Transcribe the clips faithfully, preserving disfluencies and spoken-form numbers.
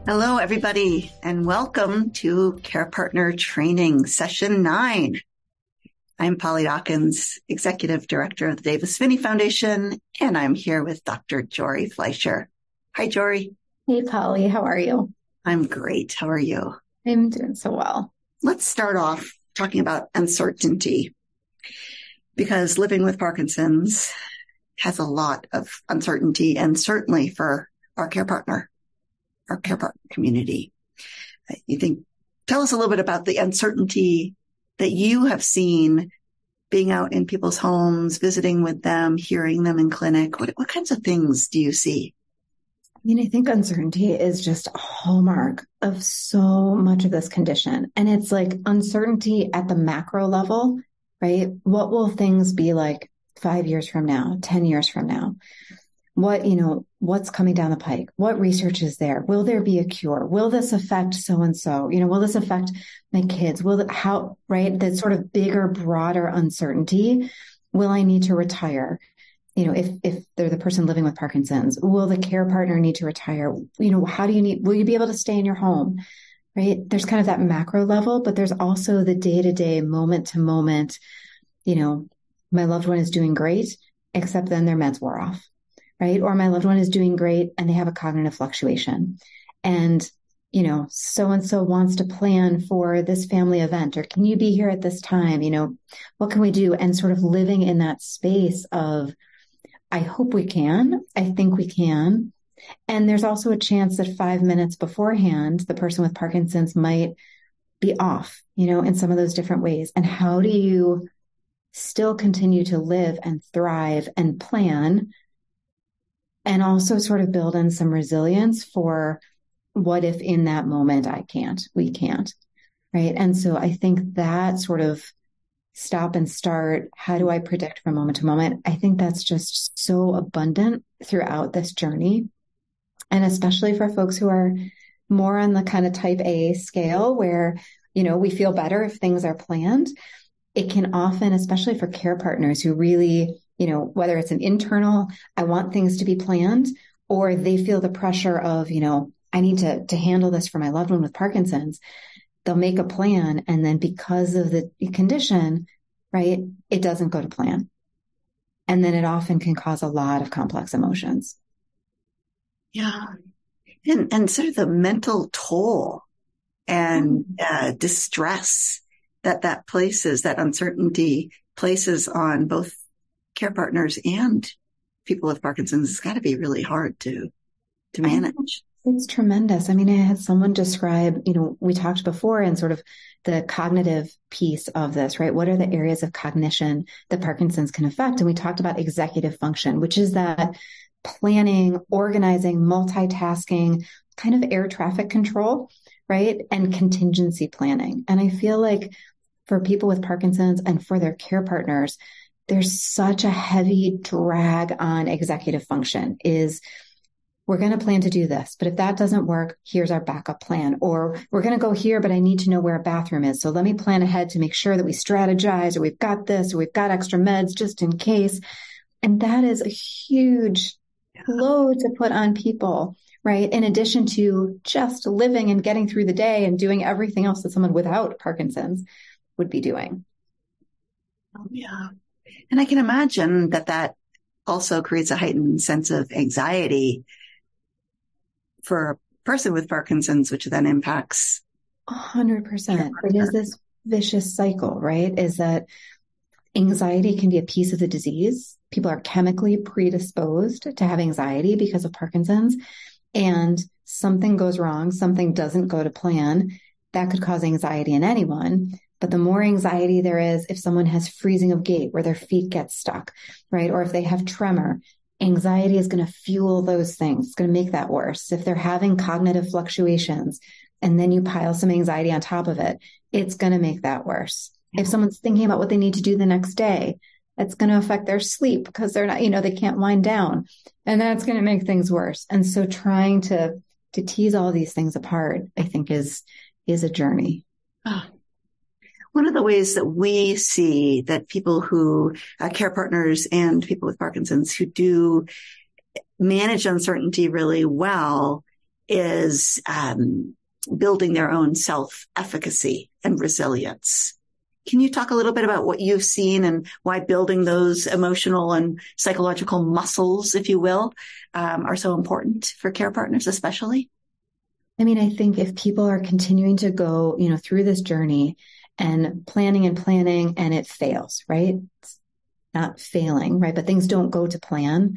Hello, everybody, and welcome to Care Partner Training Session nine. I'm Polly Dawkins, Executive Director of the Davis Phinney Foundation, and I'm here with Doctor Jory Fleischer. Hi, Jory. Hey, Polly. How are you? I'm great. How are you? I'm doing so well. Let's start off talking about uncertainty, because living with Parkinson's has a lot of uncertainty, and certainly for our care partner. Our care partner community. You think, tell us a little bit about the uncertainty that you have seen being out in people's homes, visiting with them, hearing them in clinic. What, what kinds of things do you see? I mean, I think uncertainty is just a hallmark of so much of this condition. And it's like uncertainty at the macro level, right? What will things be like five years from now, ten years from now? What, you know, what's coming down the pike? What research is there? Will there be a cure? Will this affect so-and-so? You know, will this affect my kids? Will it, how, right? That sort of bigger, broader uncertainty. Will I need to retire? You know, if, if they're the person living with Parkinson's, will the care partner need to retire? You know, how do you need, will you be able to stay in your home? Right? There's kind of that macro level, but there's also the day-to-day, moment-to-moment, you know, my loved one is doing great, except then their meds wore off. Right? Or my loved one is doing great and they have a cognitive fluctuation. And, you know, so-and-so wants to plan for this family event, or can you be here at this time? You know, what can we do? And sort of living in that space of, I hope we can. I think we can. And there's also a chance that five minutes beforehand, the person with Parkinson's might be off, you know, in some of those different ways. And how do you still continue to live and thrive and plan, and also sort of build in some resilience for what if in that moment I can't, we can't, right? And so I think that sort of stop and start, how do I predict from moment to moment? I think that's just so abundant throughout this journey. And especially for folks who are more on the kind of type A scale where, you know, we feel better if things are planned. It can often, especially for care partners who really, you know, whether it's an internal, I want things to be planned, or they feel the pressure of, you know, I need to, to handle this for my loved one with Parkinson's. They'll make a plan. And then because of the condition, right, it doesn't go to plan. And then it often can cause a lot of complex emotions. Yeah. And, and sort of the mental toll and uh, distress that that places, that uncertainty places on both care partners and people with Parkinson's. It's got to be really hard to to manage. It's tremendous. I mean, I had someone describe, you know, we talked before and sort of the cognitive piece of this, right? What are the areas of cognition that Parkinson's can affect? And we talked about executive function, which is that planning, organizing, multitasking, kind of air traffic control, right? And contingency planning. And I feel like for people with Parkinson's and for their care partners, there's such a heavy drag on executive function is we're going to plan to do this, but if that doesn't work, here's our backup plan. Or we're going to go here, but I need to know where a bathroom is. So let me plan ahead to make sure that we strategize, or we've got this, or we've got extra meds just in case. And that is a huge load to put on people, right? In addition to just living and getting through the day and doing everything else that someone without Parkinson's would be doing. Oh, yeah. And I can imagine that that also creates a heightened sense of anxiety for a person with Parkinson's, which then impacts. A hundred percent. It is this vicious cycle, right? Is that anxiety can be a piece of the disease. People are chemically predisposed to have anxiety because of Parkinson's, and something goes wrong, something doesn't go to plan. That could cause anxiety in anyone. But the more anxiety there is, if someone has freezing of gait where their feet get stuck, right? Or if they have tremor, anxiety is going to fuel those things. It's going to make that worse. If they're having cognitive fluctuations and then you pile some anxiety on top of it, it's going to make that worse. If someone's thinking about what they need to do the next day, it's going to affect their sleep because they're not, you know, they can't wind down, and that's going to make things worse. And so trying to, to tease all these things apart, I think is, is a journey. Oh. One of the ways that we see that people who, uh, care partners and people with Parkinson's who do manage uncertainty really well is um, building their own self-efficacy and resilience. Can you talk a little bit about what you've seen and why building those emotional and psychological muscles, if you will, um, are so important for care partners, especially? I mean, I think if people are continuing to go, you know, through this journey and planning and planning and it fails, right? It's not failing, right? But things don't go to plan.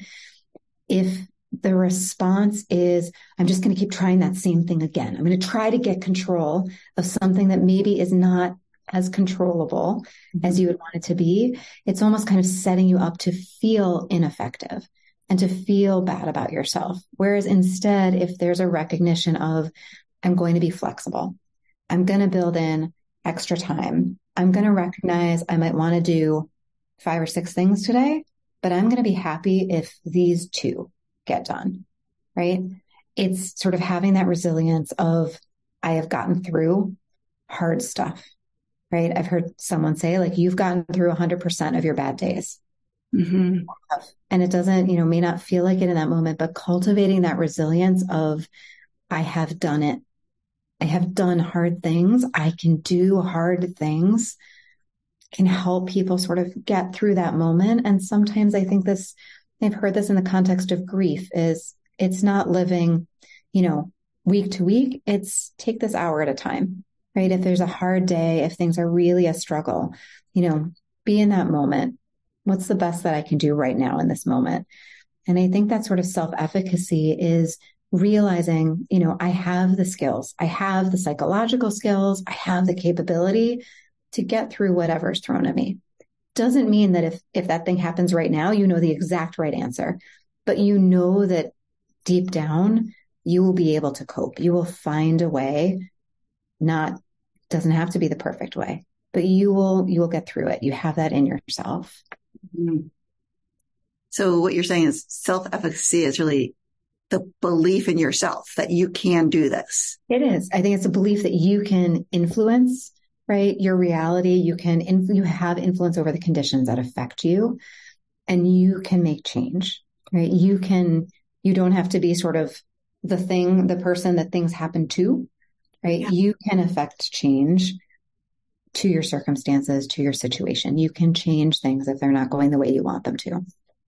If the response is, I'm just going to keep trying that same thing again. I'm going to try to get control of something that maybe is not as controllable mm-hmm. as you would want it to be. It's almost kind of setting you up to feel ineffective and to feel bad about yourself. Whereas instead, if there's a recognition of, I'm going to be flexible, I'm going to build in extra time, I'm going to recognize I might want to do five or six things today, but I'm going to be happy if these two get done, right? It's sort of having that resilience of, I have gotten through hard stuff, right? I've heard someone say, like, you've gotten through one hundred percent of your bad days. Mm-hmm. And it doesn't, you know, may not feel like it in that moment, but cultivating that resilience of, I have done it. I have done hard things. I can do hard things, can help people sort of get through that moment. And sometimes I think this, I've heard this in the context of grief, is it's not living, you know, week to week. It's take this hour at a time, right? If there's a hard day, if things are really a struggle, you know, be in that moment. What's the best that I can do right now in this moment? And I think that sort of self-efficacy is realizing, you know, I have the skills, I have the psychological skills, I have the capability to get through whatever's thrown at me. Doesn't mean that if, if that thing happens right now, you know the exact right answer, but you know that deep down, you will be able to cope. You will find a way, not, doesn't have to be the perfect way, but you will, you will get through it. You have that in yourself. Mm-hmm. So what you're saying is self-efficacy is really the belief in yourself that you can do this. It is. I think it's a belief that you can influence, right? Your reality, you can, you have influence over the conditions that affect you, and you can make change, right? You can, you don't have to be sort of the thing, the person that things happen to, right? Yeah. You can affect change to your circumstances, to your situation. You can change things if they're not going the way you want them to.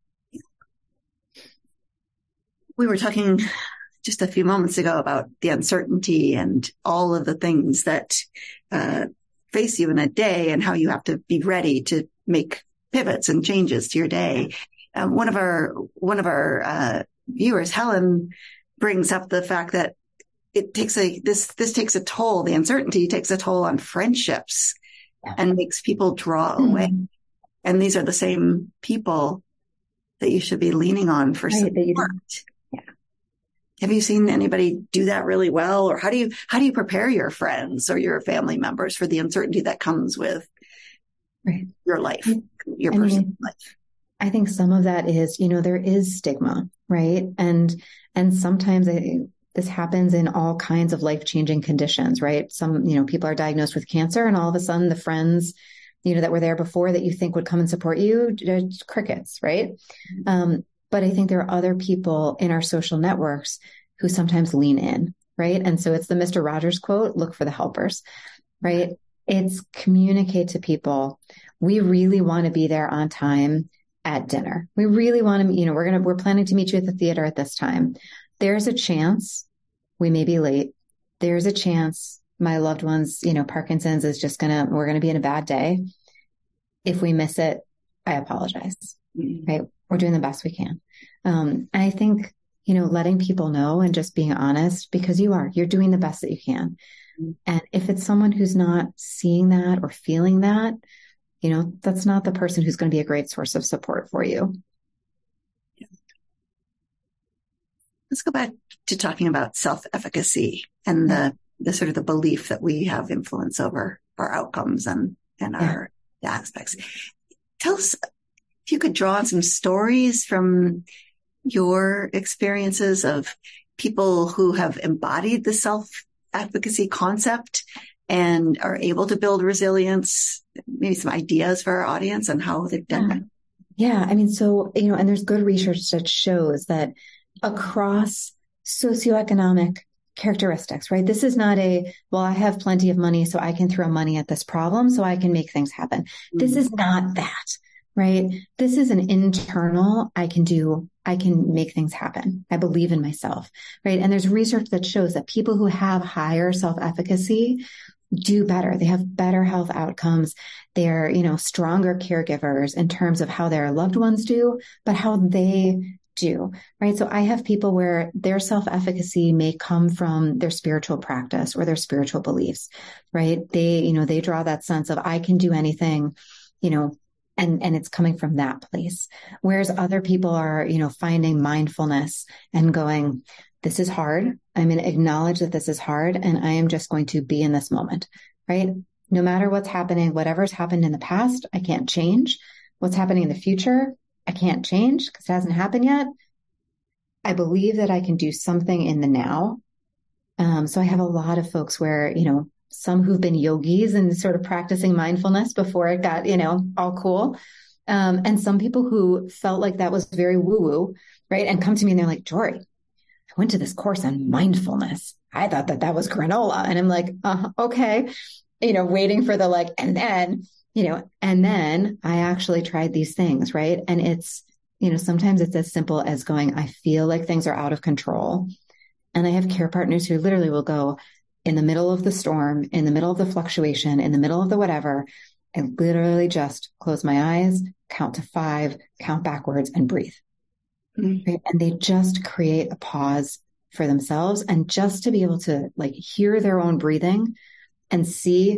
We were talking just a few moments ago about the uncertainty and all of the things that uh, face you in a day and how you have to be ready to make pivots and changes to your day. Uh, one of our one of our uh, viewers, Helen, brings up the fact that it takes a this this takes a toll. The uncertainty takes a toll on friendships yeah. and makes people draw mm-hmm. away. And these are the same people that you should be leaning on for right, support. Yeah. Have you seen anybody do that really well? Or how do you how do you prepare your friends or your family members for the uncertainty that comes with right. your life, your I personal mean, life? I think some of that is, you know, there is stigma, right? And and sometimes I, this happens in all kinds of life-changing conditions, right? Some, you know, people are diagnosed with cancer and all of a sudden the friends, you know, that were there before that you think would come and support you, crickets, right? Mm-hmm. Um, but I think there are other people in our social networks who sometimes lean in, right? And so it's the Mister Rogers quote, look for the helpers, right? It's communicate to people. We really want to be there on time at dinner. We really want to, you know, we're going to, we're planning to meet you at the theater at this time. There's a chance we may be late. There's a chance my loved one's, you know, Parkinson's is just going to, we're going to be in a bad day. If we miss it, I apologize, mm-hmm. right? We're doing the best we can. Um, and I think, you know, letting people know and just being honest, because you are, you're doing the best that you can. Mm-hmm. And if it's someone who's not seeing that or feeling that, you know, that's not the person who's going to be a great source of support for you. Yeah. Let's go back to talking about self-efficacy and the, the sort of the belief that we have influence over our outcomes and, and yeah. our aspects. Tell us if you could draw on some stories from your experiences of people who have embodied the self-efficacy concept and are able to build resilience, maybe some ideas for our audience on how they've done that. Yeah. I mean, so, you know, and there's good research that shows that across socioeconomic, characteristics, right? This is not a, well, I have plenty of money, so I can throw money at this problem so I can make things happen. Mm-hmm. This is not that, right? This is an internal, I can do, I can make things happen. I believe in myself, right? And there's research that shows that people who have higher self-efficacy do better. They have better health outcomes. They're, you know, stronger caregivers in terms of how their loved ones do, but how they do, right? So I have people where their self-efficacy may come from their spiritual practice or their spiritual beliefs, right? They, you know, they draw that sense of I can do anything, you know, and, and it's coming from that place. Whereas other people are, you know, finding mindfulness and going, this is hard. I'm going to acknowledge that this is hard and I am just going to be in this moment, right? No matter what's happening, whatever's happened in the past, I can't change. What's happening in the future, I can't change because it hasn't happened yet. I believe that I can do something in the now. Um, so I have a lot of folks where, you know, some who've been yogis and sort of practicing mindfulness before it got, you know, all cool. Um, and some people who felt like that was very woo-woo, right? And come to me and they're like, Jory, I went to this course on mindfulness. I thought that that was granola. And I'm like, uh, okay, you know, waiting for the like, and then, you know, and then I actually tried these things, right? And it's, you know, sometimes it's as simple as going, I feel like things are out of control. And I have care partners who literally will go in the middle of the storm, in the middle of the fluctuation, in the middle of the whatever, and literally just close my eyes, count to five, count backwards and breathe. Mm-hmm. Right? And they just create a pause for themselves and just to be able to like hear their own breathing and see,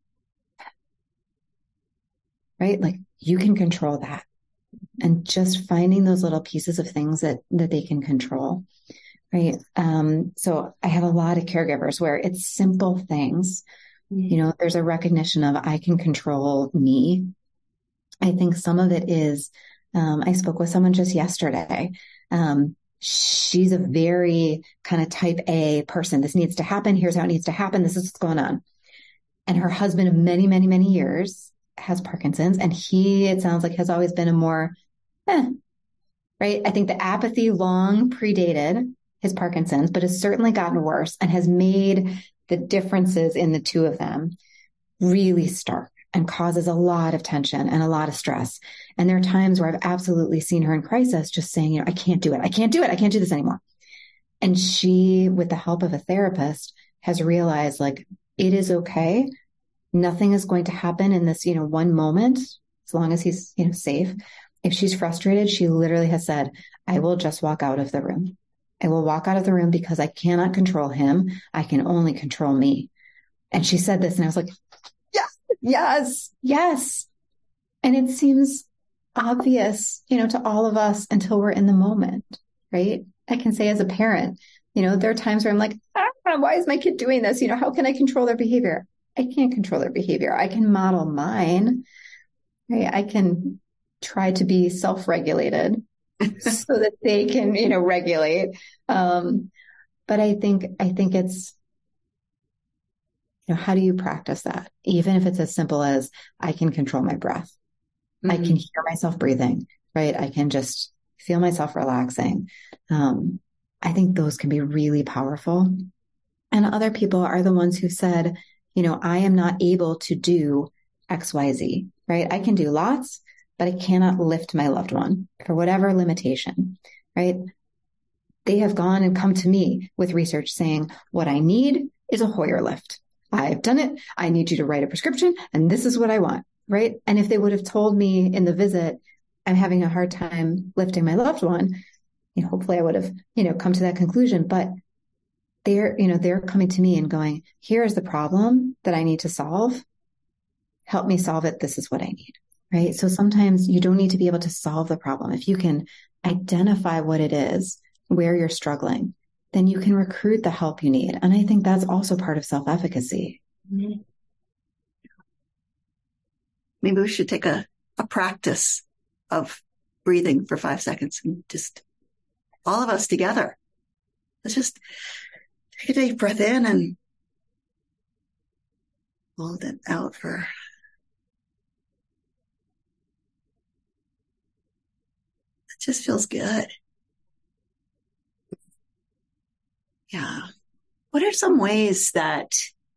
right? Like you can control that. And just finding those little pieces of things that, that they can control. Right. Um, so I have a lot of caregivers where it's simple things, you know, there's a recognition of I can control me. I think some of it is, um, I spoke with someone just yesterday. Um, she's a very kind of type A person. This needs to happen. Here's how it needs to happen. This is what's going on. And her husband of many, many, many years has Parkinson's. And he, it sounds like, has always been a more, eh, right. I think the apathy long predated his Parkinson's, but has certainly gotten worse and has made the differences in the two of them really stark and causes a lot of tension and a lot of stress. And there are times where I've absolutely seen her in crisis just saying, you know, I can't do it. I can't do it. I can't do this anymore. And she, with the help of a therapist, has realized like, it is okay. Nothing is going to happen in this, you know, one moment, as long as he's, you know, safe. If she's frustrated, she literally has said, I will just walk out of the room. I will walk out of the room because I cannot control him. I can only control me. And she said this and I was like, yes, yes, yes. And it seems obvious, you know, to all of us until we're in the moment, right? I can say as a parent, you know, there are times where I'm like, ah, why is my kid doing this? You know, how can I control their behavior? I can't control their behavior. I can model mine, right? I can try to be self-regulated so that they can, you know, regulate. Um, but I think, I think it's, you know, how do you practice that? Even if it's as simple as I can control my breath. Mm-hmm. I can hear myself breathing, right? I can just feel myself relaxing. Um, I think those can be really powerful. And other people are the ones who said, you know, I am not able to do X, Y, Z, right? I can do lots, but I cannot lift my loved one for whatever limitation, right? They have gone and come to me with research saying, what I need is a Hoyer lift. I've done it. I need you to write a prescription and this is what I want, right? And if they would have told me in the visit, I'm having a hard time lifting my loved one, you know, hopefully I would have, you know, come to that conclusion, but they're, you know, they're coming to me and going, here's the problem that I need to solve. Help me solve it. This is what I need. Right. So sometimes you don't need to be able to solve the problem. If you can identify what it is, where you're struggling, then you can recruit the help you need. And I think that's also part of self-efficacy. Maybe we should take a, a practice of breathing for five seconds and just all of us together. Let's just take a deep breath in and hold it out for it just feels good. Yeah. what are some ways that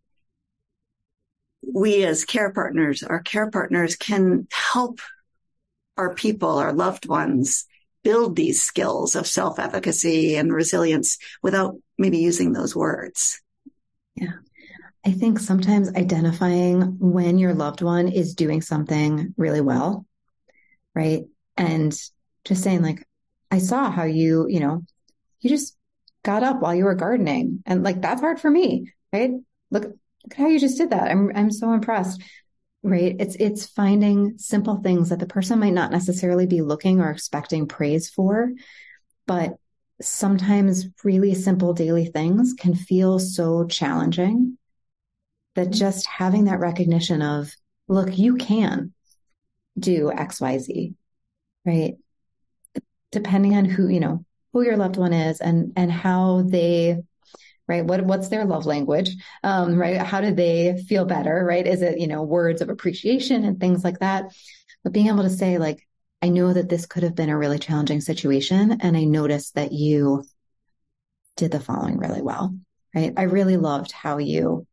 we as care partners, our care partners can help our people, our loved ones, build these skills of self-efficacy and resilience without maybe using those words? Yeah. I think sometimes identifying when your loved one is doing something really well, right? And just saying like, I saw how you, you know, you just got up while you were gardening, and like, that's hard for me, right? Look, look at how you just did that. I'm, I'm so impressed, right? It's, it's finding simple things that the person might not necessarily be looking or expecting praise for, but sometimes really simple daily things can feel so challenging that just having that recognition of, look, you can do X, Y, Z, right? Depending on who, you know, who your loved one is and, and how they, right? What, what's their love language? Um, right? How do they feel better? Right? Is it, you know, words of appreciation and things like that? But being able to say like, I know that this could have been a really challenging situation. And I noticed that you did the following really well, right? I really loved how you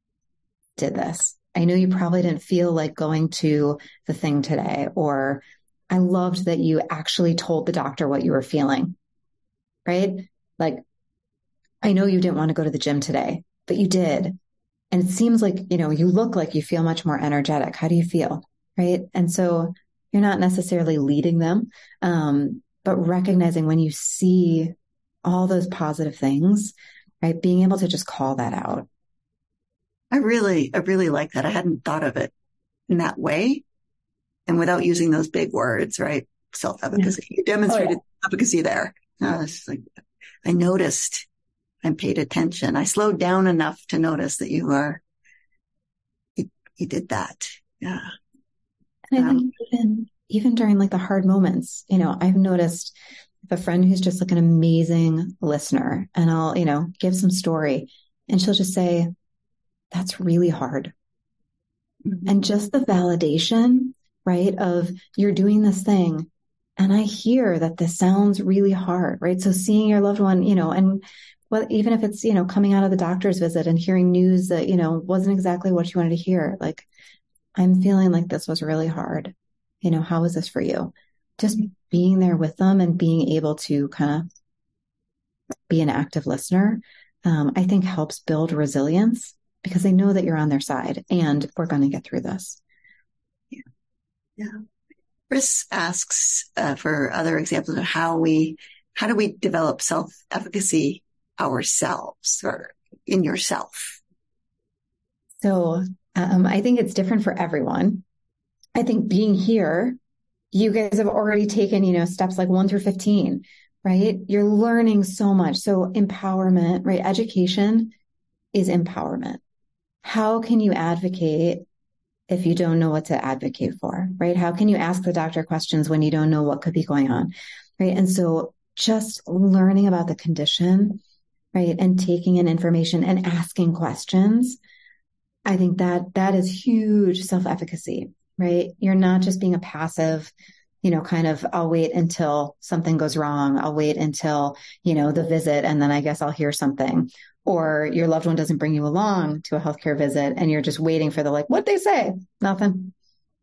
did this. I know you probably didn't feel like going to the thing today, or I loved that you actually told the doctor what you were feeling, right? Like, I know you didn't want to go to the gym today, but you did. And it seems like, you know, you look like you feel much more energetic. How do you feel? Right. And so you're not necessarily leading them, um, but recognizing when you see all those positive things, right? Being able to just call that out. I really, I really like that. I hadn't thought of it in that way. And without using those big words, right? Self-efficacy. Yeah. You demonstrated oh, yeah. efficacy there. I was like, I noticed and paid attention. I slowed down enough to notice that you were, you, you did that. Yeah. And I um, think even, even during like the hard moments, you know, I've noticed a friend who's just like an amazing listener, and I'll, you know, give some story and she'll just say, that's really hard. Mm-hmm. And just the validation, right, of you're doing this thing. And I hear that this sounds really hard, right? So seeing your loved one, you know, and well, even if it's, you know, coming out of the doctor's visit and hearing news that, you know, wasn't exactly what you wanted to hear, like, I'm feeling like this was really hard. You know, how was this for you? Just being there with them and being able to kind of be an active listener, um, I think helps build resilience because they know that you're on their side and we're going to get through this. Yeah. Yeah. Chris asks uh, for other examples of how we, how do we develop self-efficacy ourselves or in yourself? So um, I think it's different for everyone. I think being here, you guys have already taken, you know, steps like one through fifteen, right? You're learning so much. So empowerment, right? Education is empowerment. How can you advocate if you don't know what to advocate for, right? How can you ask the doctor questions when you don't know what could be going on, right? And so just learning about the condition, right? And taking in information and asking questions. I think that that is huge self-efficacy, right? You're not just being a passive, you know, kind of, I'll wait until something goes wrong. I'll wait until, you know, the visit, and then I guess I'll hear something. Or your loved one doesn't bring you along to a healthcare visit and you're just waiting for the, like, what they say, nothing.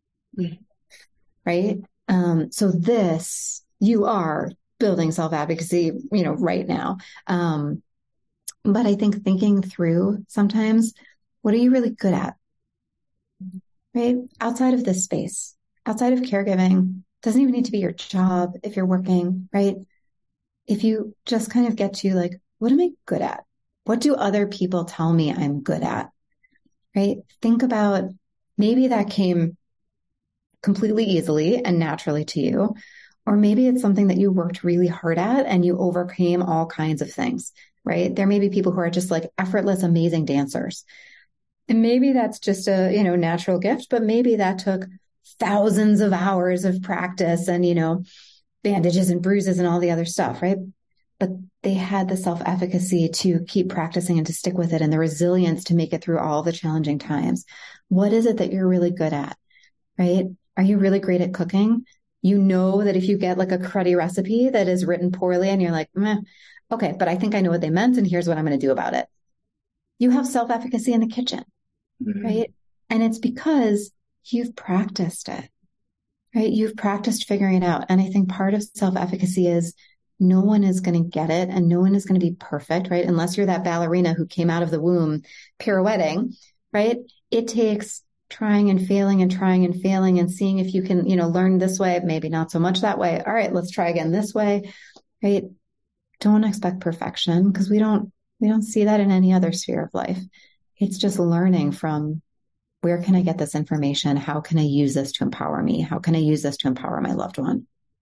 Right. Um, so this, you are building self-advocacy, you know, right now. Um, but I think thinking through sometimes, what are you really good at? Right? Outside of this space, outside of caregiving, doesn't even need to be your job if you're working, right? If you just kind of get to like, what am I good at? What do other people tell me I'm good at? Right? Think about maybe that came completely easily and naturally to you, or maybe it's something that you worked really hard at and you overcame all kinds of things, right? There may be people who are just like effortless, amazing dancers. And maybe that's just a, you know, natural gift, but maybe that took thousands of hours of practice and, you know, bandages and bruises and all the other stuff, right? But they had the self-efficacy to keep practicing and to stick with it and the resilience to make it through all the challenging times. What is it that you're really good at, right? Are you really great at cooking? You know that if you get like a cruddy recipe that is written poorly and you're like, meh, okay, but I think I know what they meant and here's what I'm going to do about it. You have self-efficacy in the kitchen, Mm-hmm. right? And it's because you've practiced it, right? You've practiced figuring it out. And I think part of self-efficacy is no one is going to get it and no one is going to be perfect, right? Unless you're that ballerina who came out of the womb pirouetting, right? It takes trying and failing and trying and failing and seeing if you can, you know, learn this way, maybe not so much that way. All right, let's try again this way, right? Don't expect perfection because we don't, we don't see that in any other sphere of life. It's just learning from where can I get this information? How can I use this to empower me? How can I use this to empower my loved one?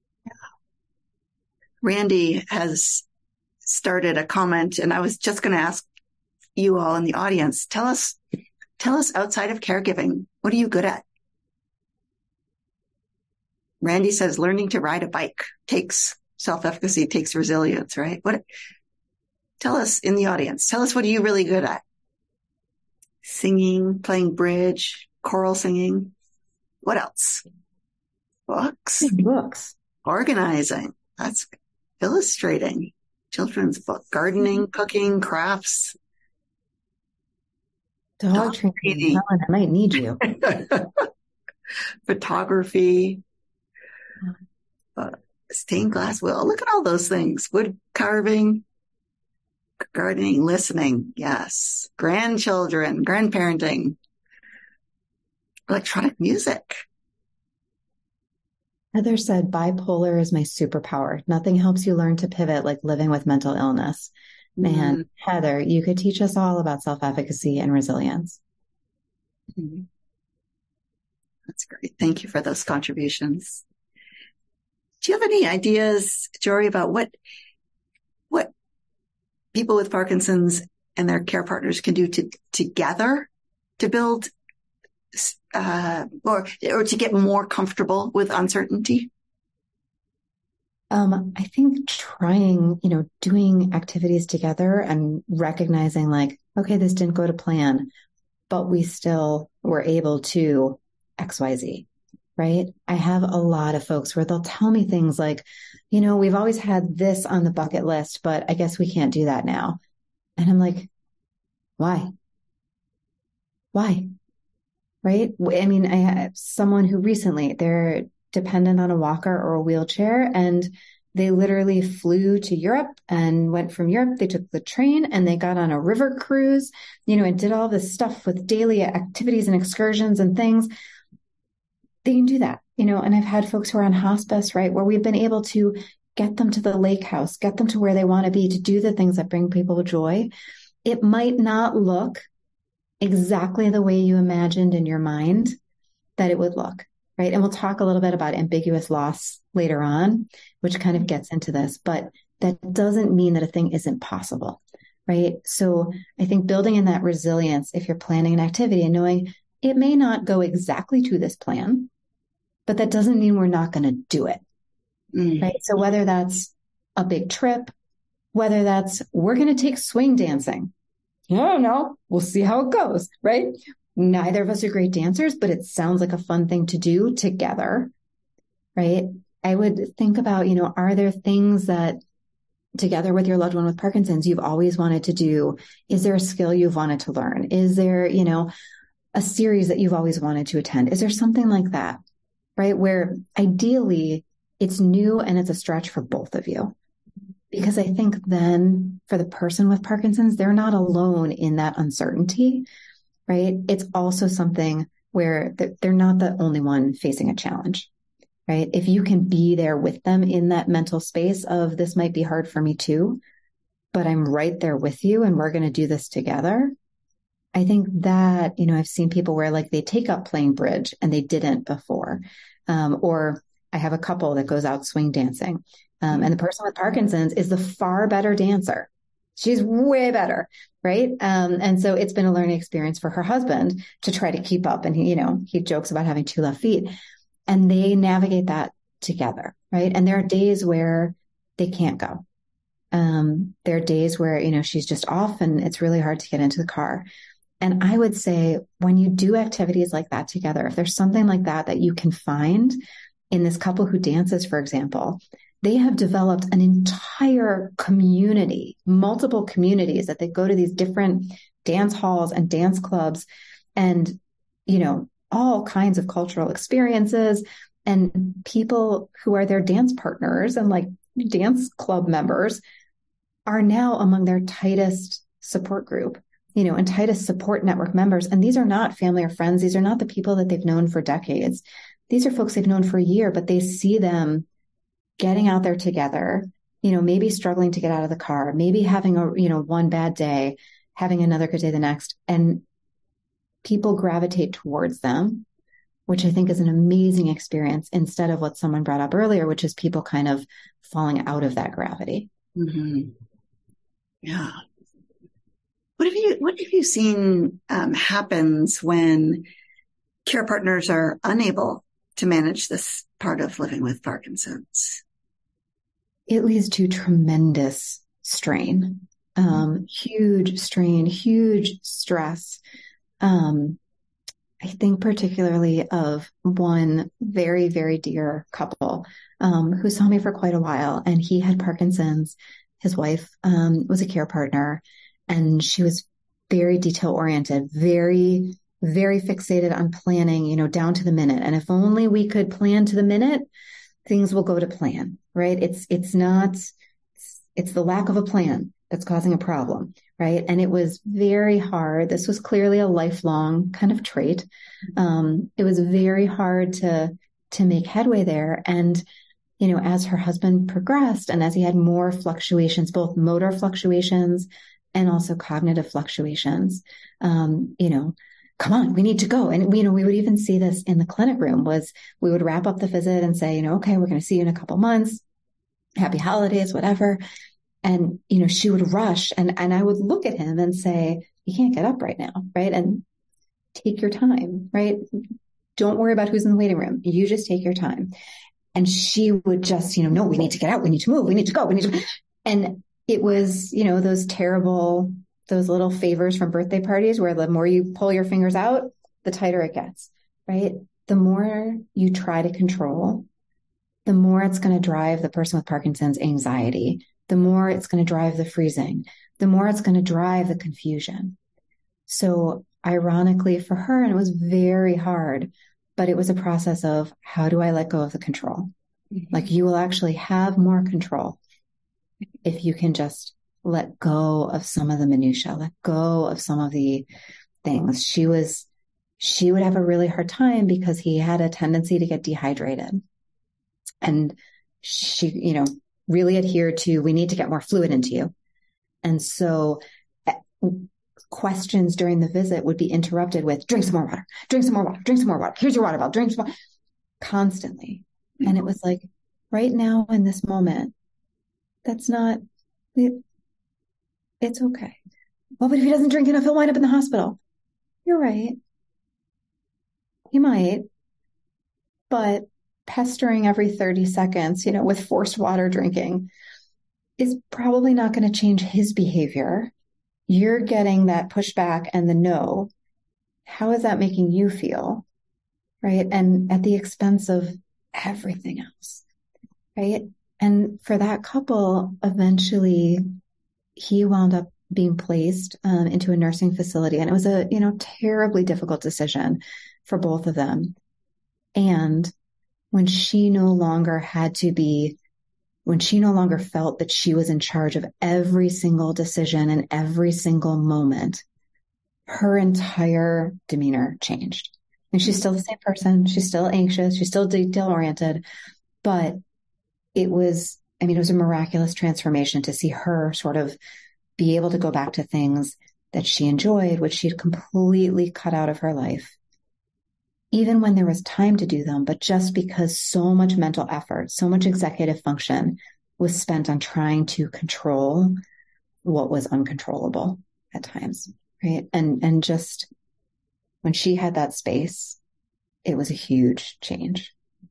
Randy has started a comment, and I was just going to ask you all in the audience, tell us, tell us outside of caregiving, what are you good at? Randy says learning to ride a bike takes self-efficacy, takes resilience, right? What? Tell us in the audience, tell us, what are you really good at? Singing, playing bridge, choral singing. What else? Books. Books. Organizing. That's illustrating. Children's book. Gardening, cooking, crafts. Dog, Dog training. training. Helen, I might need you. Photography. Uh, stained glass wheel. Look at all those things. Wood carving. Gardening, listening, yes. Grandchildren, grandparenting, electronic music. Heather said, bipolar is my superpower. Nothing helps you learn to pivot like living with mental illness. Man, mm. Heather, you could teach us all about self-efficacy and resilience. Mm-hmm. That's great. Thank you for those contributions. Do you have any ideas, Jory, about what, what people with Parkinson's and their care partners can do to, together to build uh, or, or to get more comfortable with uncertainty? Um, I think trying, you know, doing activities together and recognizing like, okay, this didn't go to plan, but we still were able to X Y Z, right? I have a lot of folks where they'll tell me things like, you know, we've always had this on the bucket list, but I guess we can't do that now. And I'm like, why? Why? Right? I mean, I have someone who recently they're dependent on a walker or a wheelchair, and they literally flew to Europe and went from Europe. They took the train and they got on a river cruise, you know, and did all this stuff with daily activities and excursions and things. They can do that, you know, and I've had folks who are on hospice, right, where we've been able to get them to the lake house, get them to where they want to be, to do the things that bring people joy. It might not look exactly the way you imagined in your mind that it would look, right? And we'll talk a little bit about ambiguous loss later on, which kind of gets into this, but that doesn't mean that a thing isn't possible, right? So I think building in that resilience, if you're planning an activity and knowing it may not go exactly to this plan, but that doesn't mean we're not going to do it, mm. right? So whether that's a big trip, whether that's we're going to take swing dancing, I don't know, we'll see how it goes, right? Neither of us are great dancers, but it sounds like a fun thing to do together, right? I would think about, you know, are there things that together with your loved one with Parkinson's you've always wanted to do? Is there a skill you've wanted to learn? Is there, you know, a series that you've always wanted to attend? Is there something like that, right? Where ideally it's new and it's a stretch for both of you. Because I think then for the person with Parkinson's, they're not alone in that uncertainty, right? It's also something where they're not the only one facing a challenge, right? If you can be there with them in that mental space of this might be hard for me too, but I'm right there with you and we're going to do this together. I think that, you know, I've seen people where like they take up playing bridge and they didn't before. Um, or I have a couple that goes out swing dancing. Um, and the person with Parkinson's is the far better dancer. She's way better, right? Um, and so it's been a learning experience for her husband to try to keep up. And he, you know, he jokes about having two left feet, and they navigate that together, right? And there are days where they can't go. Um, there are days where, you know, she's just off and it's really hard to get into the car. And I would say when you do activities like that together, if there's something like that that you can find in this couple who dances, for example, they have developed an entire community, multiple communities that they go to these different dance halls and dance clubs and, you know, all kinds of cultural experiences and people who are their dance partners and like dance club members are now among their tightest support group, you know, and tightest support network members. And these are not family or friends. These are not the people that they've known for decades. These are folks they've known for a year, but they see them getting out there together, you know, maybe struggling to get out of the car, maybe having a, you know, one bad day, having another good day the next, and people gravitate towards them, which I think is an amazing experience instead of what someone brought up earlier, which is people kind of falling out of that gravity. Mm-hmm. Yeah. What have you, what have you seen um, happens when care partners are unable to manage this part of living with Parkinson's? It leads to tremendous strain, um, huge strain, huge stress. Um, I think particularly of one very, very dear couple um, who saw me for quite a while, and he had Parkinson's. His wife um, was a care partner, and she was very detail oriented, very, very fixated on planning, you know, down to the minute. And if only we could plan to the minute, things will go to plan, right? It's, it's not, it's the lack of a plan that's causing a problem, right? And it was very hard. This was clearly a lifelong kind of trait. Um, it was very hard to, to make headway there. And, you know, as her husband progressed and as he had more fluctuations, both motor fluctuations and also cognitive fluctuations, um, you know, come on, we need to go. And, you know, we would even see this in the clinic room was we would wrap up the visit and say, you know, okay, we're going to see you in a couple months. Happy holidays, whatever. And, you know, she would rush and, and I would look at him and say, you can't get up right now. Right. And take your time, right? Don't worry about who's in the waiting room. You just take your time. And she would just, you know, no, we need to get out. We need to move. We need to go. We need to. And it was, you know, those terrible, those little favors from birthday parties where the more you pull your fingers out, the tighter it gets, right? The more you try to control, the more it's going to drive the person with Parkinson's anxiety, the more it's going to drive the freezing, the more it's going to drive the confusion. So ironically for her, and it was very hard, but it was a process of how do I let go of the control? Mm-hmm. Like you will actually have more control if you can just let go of some of the minutia, let go of some of the things. She was, she would have a really hard time because he had a tendency to get dehydrated. And she, you know, really adhered to, we need to get more fluid into you. And so questions during the visit would be interrupted with drink some more water, drink some more water, drink some more water. Here's your water bottle, drink some more constantly. Mm-hmm. And it was like, right now in this moment, that's not, it, it's okay. Well, but if he doesn't drink enough, he'll wind up in the hospital. You're right. He might, but pestering every thirty seconds, you know, with forced water drinking is probably not going to change his behavior. You're getting that pushback and the no. How is that making you feel? Right. And at the expense of everything else. Right. And for that couple, eventually he wound up being placed um, into a nursing facility. And it was a, you know, terribly difficult decision for both of them. And when she no longer had to be, when she no longer felt that she was in charge of every single decision and every single moment, her entire demeanor changed. And she's still the same person. She's still anxious. She's still detail oriented, but it was, I mean, it was a miraculous transformation to see her sort of be able to go back to things that she enjoyed, which she'd completely cut out of her life, even when there was time to do them, but just because so much mental effort, so much executive function was spent on trying to control what was uncontrollable at times, right? And, and just when she had that space, it was a huge change.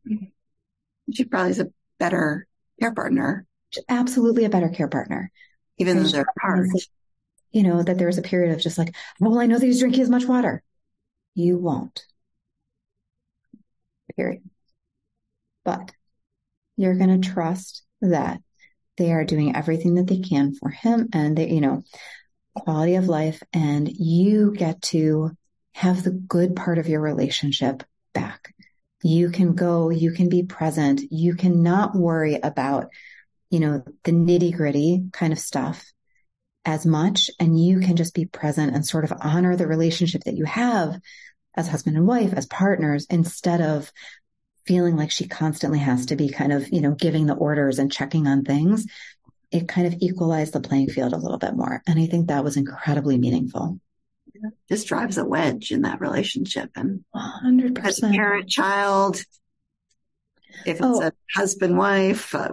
She probably is a better care partner. Absolutely a better care partner. Even though they're hard. You know, that there was a period of just like, well, I know that he's drinking as much water. You won't. Period. But you're going to trust that they are doing everything that they can for him and they, you know, quality of life, and you get to have the good part of your relationship back. You can go, you can be present, you can not worry about, you know, the nitty gritty kind of stuff as much, and you can just be present and sort of honor the relationship that you have as husband and wife, as partners, instead of feeling like she constantly has to be kind of, you know, giving the orders and checking on things. It kind of equalized the playing field a little bit more. And I think that was incredibly meaningful. This drives a wedge in that relationship. And one hundred percent. As a parent, child, if it's oh. a husband, wife, uh,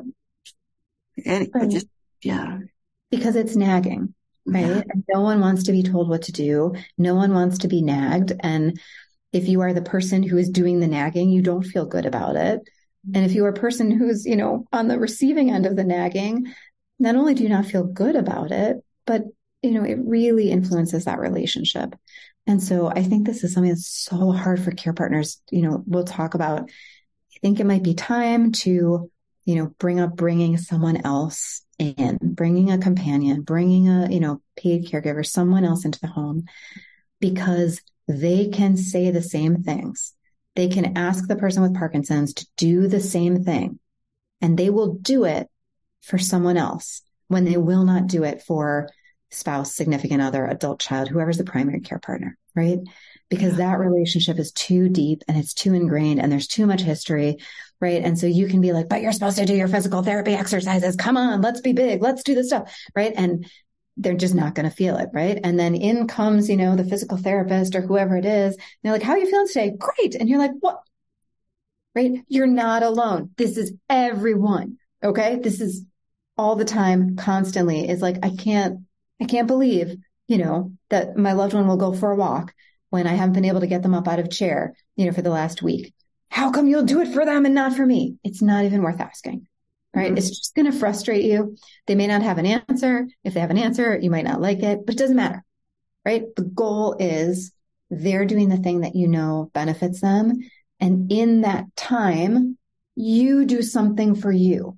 and right. just, yeah. Because it's nagging, right? Yeah. And no one wants to be told what to do. No one wants to be nagged. And if you are the person who is doing the nagging, you don't feel good about it. And if you are a person who's, you know, on the receiving end of the nagging, not only do you not feel good about it, but, you know, it really influences that relationship. And so I think this is something that's so hard for care partners. You know, we'll talk about, I think it might be time to, you know, bring up bringing someone else in, bringing a companion, bringing a, you know, paid caregiver, someone else into the home, because they can say the same things. They can ask the person with Parkinson's to do the same thing, and they will do it for someone else when they will not do it for spouse, significant other, adult child, whoever's the primary care partner, right? Because yeah. that relationship is too deep and it's too ingrained and there's too much history, right? And so you can be like, but you're supposed to do your physical therapy exercises. Come on, let's be big. Let's do this stuff, right? And they're just not going to feel it, right? And then in comes, you know, the physical therapist or whoever it is. And they're like, how are you feeling today? Great. And you're like, what? Right? You're not alone. This is everyone. Okay. This is all the time, constantly. It's like, I can't, I can't believe, you know, that my loved one will go for a walk when I haven't been able to get them up out of chair, you know, for the last week. How come you'll do it for them and not for me? It's not even worth asking. Right. Mm-hmm. It's just going to frustrate you. They may not have an answer. If they have an answer, you might not like it, but it doesn't matter. Right. The goal is they're doing the thing that you know benefits them. And in that time, you do something for you.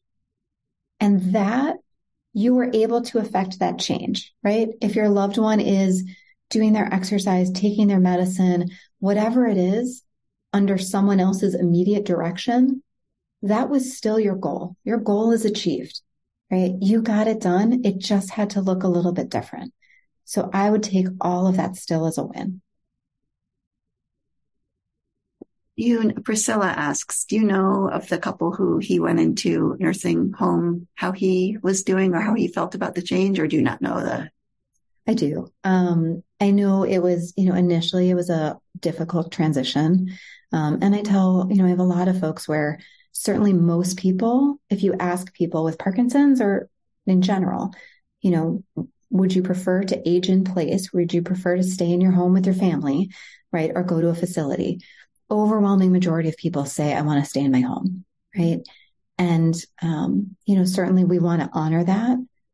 And that you were able to affect that change, right? If your loved one is doing their exercise, taking their medicine, whatever it is, under someone else's immediate direction, that was still your goal. Your goal is achieved, right? You got it done. It just had to look a little bit different. So I would take all of that still as a win. You, Priscilla asks, do you know of the couple who he went into nursing home, how he was doing or how he felt about the change, or do you not know the? I do. Um, I know it was, you know, initially it was a difficult transition. Um, and I tell, you know, I have a lot of folks where certainly most people, if you ask people with Parkinson's or in general, you know, would you prefer to age in place? Would you prefer to stay in your home with your family, right? Or go to a facility? Overwhelming majority of people say, I want to stay in my home, right? And, um, you know, certainly we want to honor that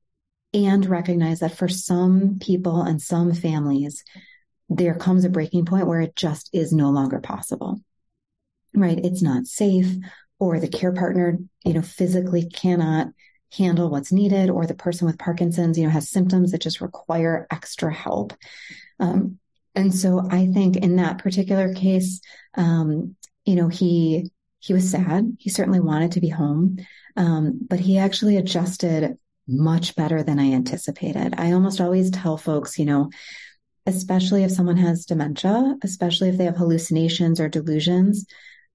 and recognize that for some people and some families, there comes a breaking point where it just is no longer possible, right? It's not safe, or the care partner, you know, physically cannot handle what's needed, or the person with Parkinson's, you know, has symptoms that just require extra help. Um, And so I think in that particular case, um, you know, he, he was sad. He certainly wanted to be home. Um, but he actually adjusted much better than I anticipated. I almost always tell folks, you know, especially if someone has dementia, especially if they have hallucinations or delusions,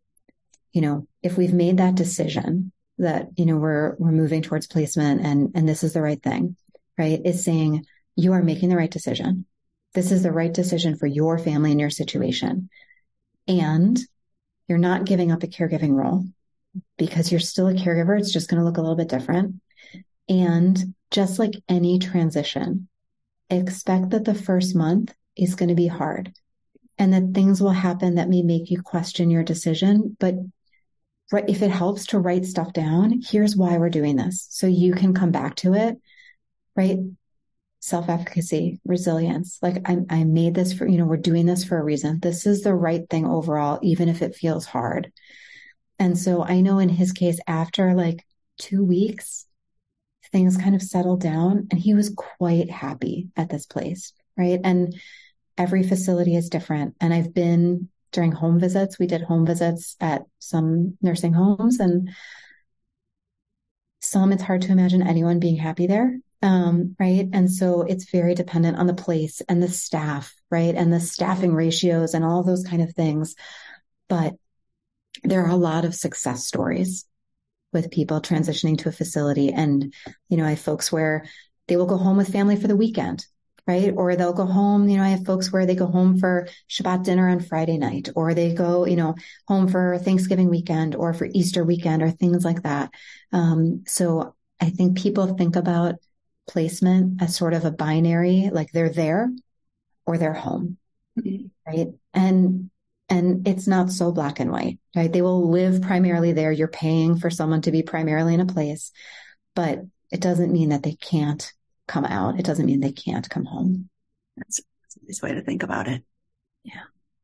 you know, if we've made that decision that, you know, we're, we're moving towards placement and, and this is the right thing, right? Is saying you are making the right decision. This is the right decision for your family and your situation. And you're not giving up a caregiving role because you're still a caregiver. It's just going to look a little bit different. And just like any transition, expect that the first month is going to be hard and that things will happen that may make you question your decision. But if it helps to write stuff down, here's why we're doing this. So you can come back to it, right? Self-efficacy, resilience. Like I, I made this for, you know, we're doing this for a reason. This is the right thing overall, even if it feels hard. And so I know in his case, after like two weeks, things kind of settled down and he was quite happy at this place, right? And every facility is different. And I've been during home visits, we did home visits at some nursing homes, and some it's hard to imagine anyone being happy there. Um, right. And so it's very dependent on the place and the staff, right? And the staffing ratios and all those kind of things. But there are a lot of success stories with people transitioning to a facility. And, you know, I have folks where they will go home with family for the weekend, right? Or they'll go home, you know, I have folks where they go home for Shabbat dinner on Friday night, or they go, you know, home for Thanksgiving weekend or for Easter weekend or things like that. Um, so I think people think about placement as sort of a binary, like they're there or they're home, mm-hmm. right? And And it's not so black and white, right? They will live primarily there. You're paying for someone to be primarily in a place, but it doesn't mean that they can't come out. It doesn't mean they can't come home. That's, that's a nice way to think about it. Yeah.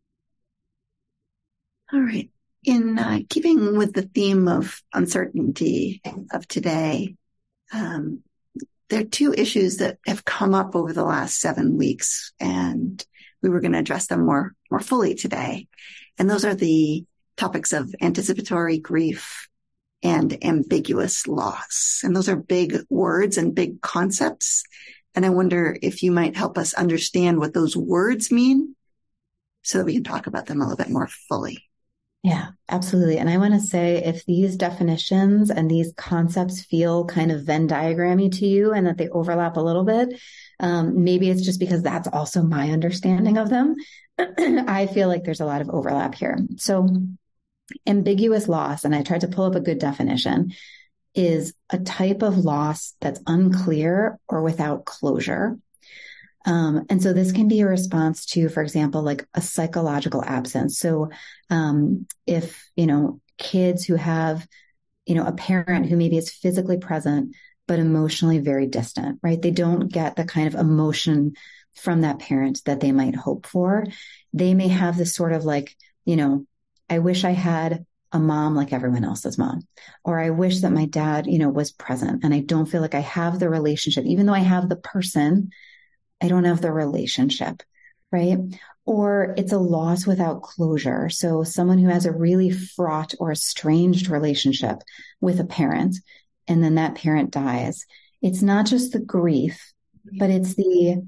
All right. In uh, keeping with the theme of uncertainty of today, um, there are two issues that have come up over the last seven weeks, and we were going to address them more, more fully today. And those are the topics of anticipatory grief and ambiguous loss. And those are big words and big concepts. And I wonder if you might help us understand what those words mean so that we can talk about them a little bit more fully. Yeah, absolutely. And I want to say, if these definitions and these concepts feel kind of Venn diagrammy to you and that they overlap a little bit, um, maybe it's just because that's also my understanding of them. I feel like there's a lot of overlap here. So ambiguous loss, and I tried to pull up a good definition, is a type of loss that's unclear or without closure. Um, and so this can be a response to, for example, like a psychological absence. So um, if, you know, kids who have, you know, a parent who maybe is physically present, but emotionally very distant, right? They don't get the kind of emotion from that parent that they might hope for. They may have this sort of like, you know, I wish I had a mom like everyone else's mom, or I wish that my dad, you know, was present, and I don't feel like I have the relationship, even though I have the person, I don't have the relationship, right? Or it's a loss without closure. So someone who has a really fraught or estranged relationship with a parent, and then that parent dies. It's not just the grief, but it's the,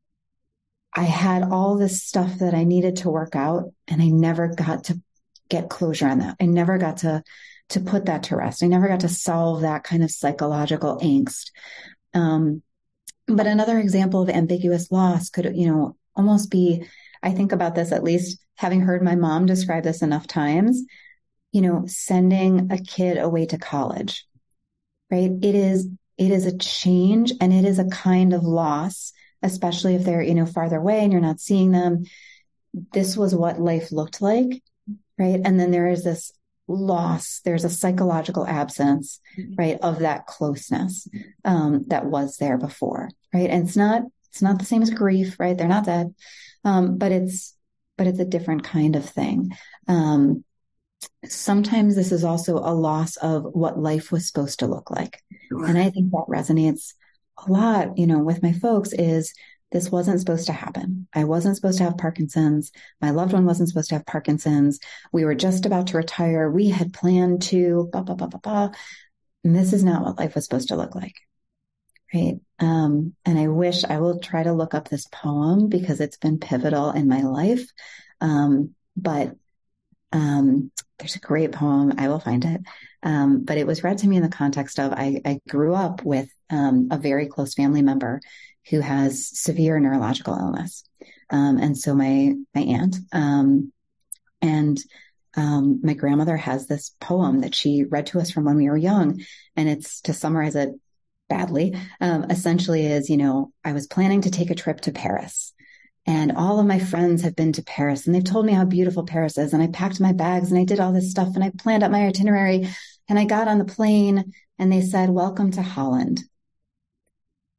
I had all this stuff that I needed to work out, and I never got to get closure on that. I never got to, to put that to rest. I never got to solve that kind of psychological angst. Um, But another example of ambiguous loss could, you know, almost be, I think about this, at least having heard my mom describe this enough times, you know, sending a kid away to college, right? It is, it is a change, and it is a kind of loss, especially if they're, you know, farther away and you're not seeing them. This was what life looked like, right? And then there is this loss, there's a psychological absence, right, of that closeness um, that was there before, right? And it's not, it's not the same as grief, right? They're not dead, um, but it's, but it's a different kind of thing. Um, sometimes this is also a loss of what life was supposed to look like, sure. And I think that resonates a lot, you know, with my folks. Is this wasn't supposed to happen. I wasn't supposed to have Parkinson's. My loved one wasn't supposed to have Parkinson's. We were just about to retire. We had planned to, blah, blah, blah, blah, blah. And this is not what life was supposed to look like. Right. Um, and I wish I will try to look up this poem because it's been pivotal in my life. Um, but um, there's a great poem. I will find it. Um, but it was read to me in the context of I, I grew up with um, a very close family member who has severe neurological illness. Um, and so my, my aunt, um, and, um, my grandmother has this poem that she read to us from when we were young. And it's, to summarize it badly, um, essentially is, you know, I was planning to take a trip to Paris, and all of my friends have been to Paris, and they've told me how beautiful Paris is. And I packed my bags and I did all this stuff, and I planned out my itinerary, and I got on the plane and they said, welcome to Holland.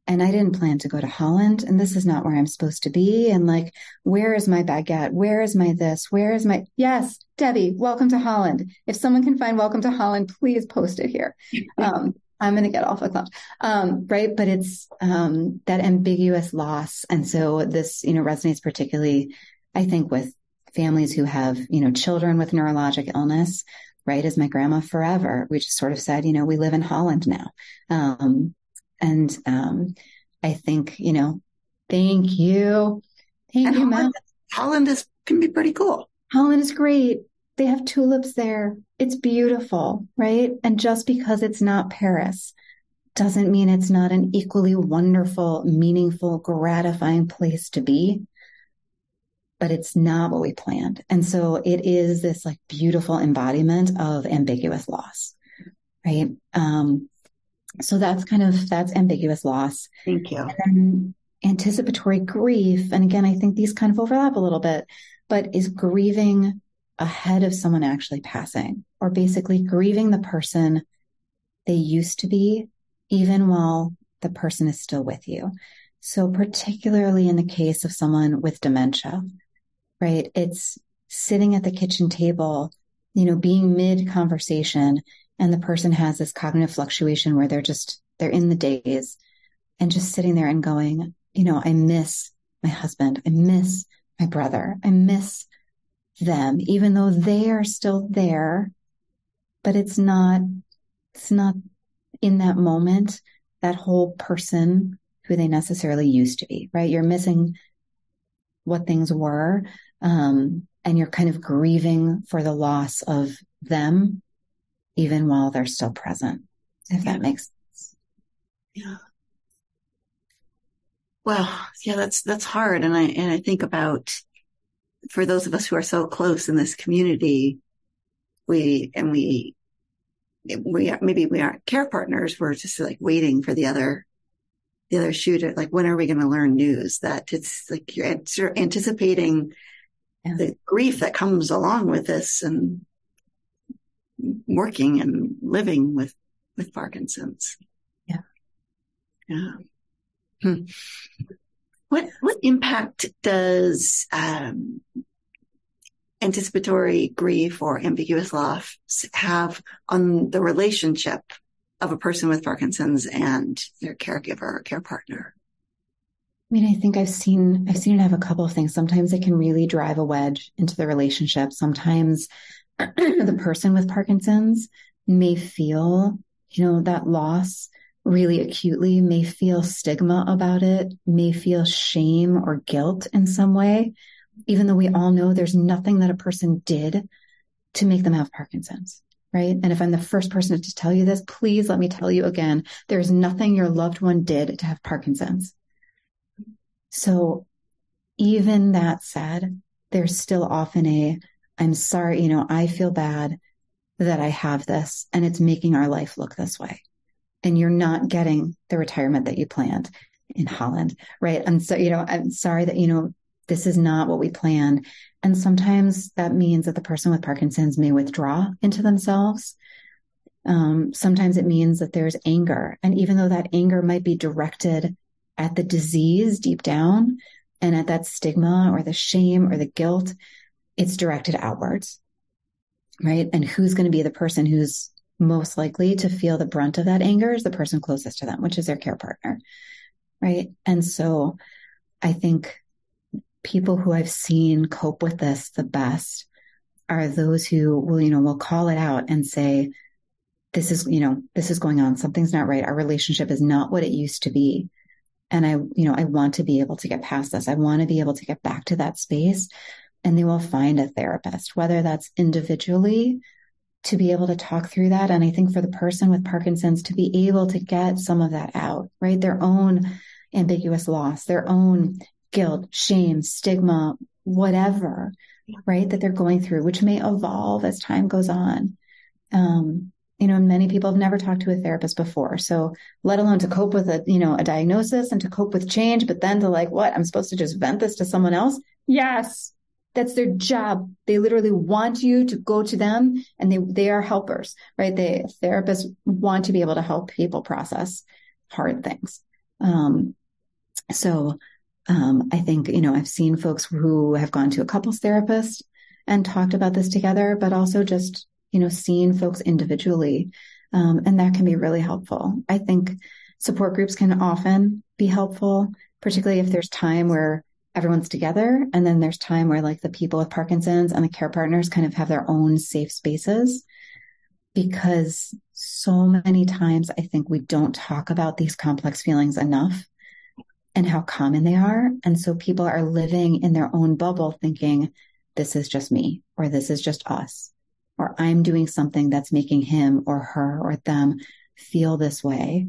and I didn't plan to go to Holland, and this is not where I'm supposed to be. And like, where is my baguette? Where is my this? Where is my, yes, Debbie, welcome to Holland. If someone can find welcome to Holland, please post it here. Um, I'm going to get off a clump. Um, right. But it's, um, that ambiguous loss. And so this, you know, resonates particularly, I think, with families who have, you know, children with neurologic illness, right? As my grandma forever, we just sort of said, you know, we live in Holland now. Um, And, um, I think, you know, thank you. Thank and you, Holland, Mel. Holland is, can be pretty cool. Holland is great. They have tulips there. It's beautiful, right? And just because it's not Paris doesn't mean it's not an equally wonderful, meaningful, gratifying place to be. But it's not what we planned. And so it is this like beautiful embodiment of ambiguous loss, right? Um, So that's kind of, that's ambiguous loss. Thank you. And then anticipatory grief. And again, I think these kind of overlap a little bit, but is grieving ahead of someone actually passing, or basically grieving the person they used to be, even while the person is still with you. So particularly in the case of someone with dementia, right? It's sitting at the kitchen table, you know, being mid conversation, and the person has this cognitive fluctuation where they're just, they're in the daze and just sitting there and going, you know, I miss my husband. I miss my brother. I miss them, even though they are still there, but it's not, it's not in that moment, that whole person who they necessarily used to be, right? You're missing what things were. Um, and you're kind of grieving for the loss of them, even while they're still present, if yeah. that makes sense. Yeah. Well, yeah, that's, that's hard. And I, and I think about, for those of us who are so close in this community, we, and we, we, maybe we aren't care partners. We're just like waiting for the other, the other shoe to, like, when are we going to learn news? That it's like you're, you're anticipating yeah. the grief that comes along with this, and working and living with, with Parkinson's. Yeah. Yeah. Hmm. What, what impact does, um, anticipatory grief or ambiguous loss have on the relationship of a person with Parkinson's and their caregiver or care partner? I mean, I think I've seen, I've seen it have a couple of things. Sometimes it can really drive a wedge into the relationship. Sometimes the person with Parkinson's may feel, you know, that loss really acutely, may feel stigma about it, may feel shame or guilt in some way, even though we all know there's nothing that a person did to make them have Parkinson's, right? And if I'm the first person to tell you this, please let me tell you again, there's nothing your loved one did to have Parkinson's. So even that said, there's still often a, I'm sorry, you know, I feel bad that I have this and it's making our life look this way. And you're not getting the retirement that you planned in Holland, right? And so, you know, I'm sorry that, you know, this is not what we planned. And sometimes that means that the person with Parkinson's may withdraw into themselves. Um, sometimes it means that there's anger. And even though that anger might be directed at the disease deep down and at that stigma or the shame or the guilt, it's directed outwards, right? And who's going to be the person who's most likely to feel the brunt of that anger is the person closest to them, which is their care partner, right? And so I think people who I've seen cope with this the best are those who will, you know, will call it out and say, this is, you know, this is going on. Something's not right. Our relationship is not what it used to be. And I, you know, I want to be able to get past this. I want to be able to get back to that space. And they will find a therapist, whether that's individually to be able to talk through that. And I think for the person with Parkinson's to be able to get some of that out, right? Their own ambiguous loss, their own guilt, shame, stigma, whatever, right? That they're going through, which may evolve as time goes on. Um, you know, many people have never talked to a therapist before. So let alone to cope with a, you know, a diagnosis and to cope with change, but then to like, what, I'm supposed to just vent this to someone else? Yes. That's their job. They literally want you to go to them, and they, they are helpers, right? They therapists want to be able to help people process hard things. Um, so um, I think, you know, I've seen folks who have gone to a couples therapist and talked about this together, but also just, you know, seeing folks individually. Um, and that can be really helpful. I think support groups can often be helpful, particularly if there's time where everyone's together. And then there's time where like the people with Parkinson's and the care partners kind of have their own safe spaces. Because so many times I think we don't talk about these complex feelings enough and how common they are. And so people are living in their own bubble thinking, this is just me, or this is just us, or I'm doing something that's making him or her or them feel this way.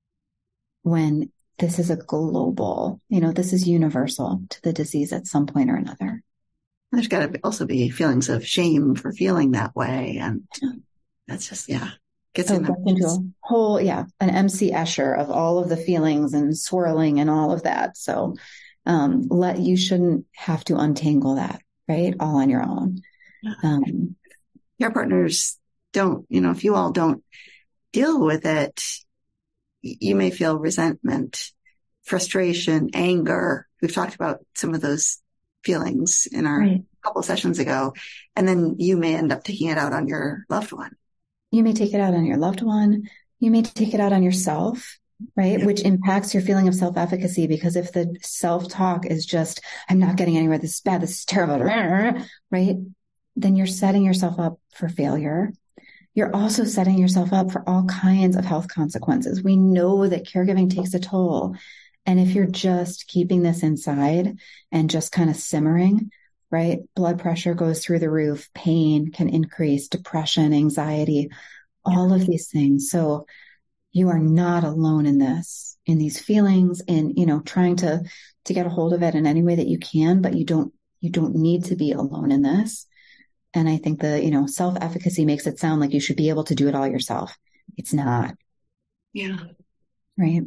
When this is a global, you know, this is universal to the disease at some point or another. There's got to also be feelings of shame for feeling that way. And that's just, yeah, gets so in gets into a whole, yeah, an M C Escher of all of the feelings and swirling and all of that. So um, let you shouldn't have to untangle that, right? All on your own. Um, Your partners don't, you know, if you all don't deal with it, you may feel resentment, frustration, anger. We've talked about some of those feelings in our right. couple sessions ago, and then you may end up taking it out on your loved one. You may take it out on your loved one. You may take it out on yourself, right? Yep. Which impacts your feeling of self-efficacy, because if the self-talk is just, I'm not getting anywhere, this is bad, this is terrible, right? Then you're setting yourself up for failure. You're also setting yourself up for all kinds of health consequences. We know that caregiving takes a toll. And if you're just keeping this inside and just kind of simmering, right? Blood pressure goes through the roof, pain can increase, depression, anxiety, all of these things. So you are not alone in this, in these feelings, in, you know, trying to, to get a hold of it in any way that you can, but you don't, you don't need to be alone in this. And I think the, you know, self-efficacy makes it sound like you should be able to do it all yourself. It's not. Yeah. Right.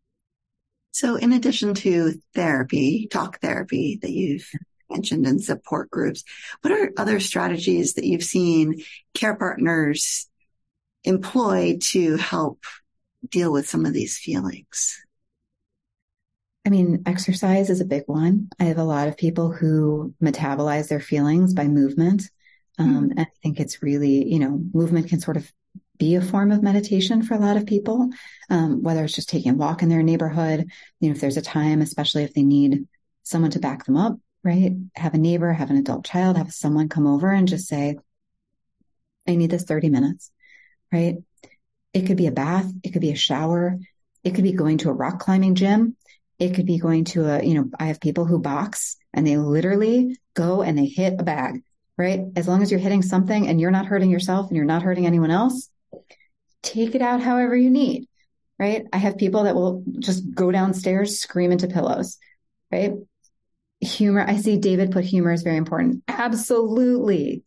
So in addition to therapy, talk therapy that you've mentioned in support groups, what are other strategies that you've seen care partners employ to help deal with some of these feelings? I mean, exercise is a big one. I have a lot of people who metabolize their feelings by movement. Um, mm-hmm. And I think it's really, you know, movement can sort of be a form of meditation for a lot of people, um, whether it's just taking a walk in their neighborhood, you know, if there's a time, especially if they need someone to back them up, right? Have a neighbor, have an adult child, have someone come over and just say, I need this thirty minutes, right? It could be a bath. It could be a shower. It could be going to a rock climbing gym. It could be going to a, you know, I have people who box and they literally go and they hit a bag, right? As long as you're hitting something and you're not hurting yourself and you're not hurting anyone else, take it out however you need, right? I have people that will just go downstairs, scream into pillows, right? Humor. I see David put humor is very important. Absolutely.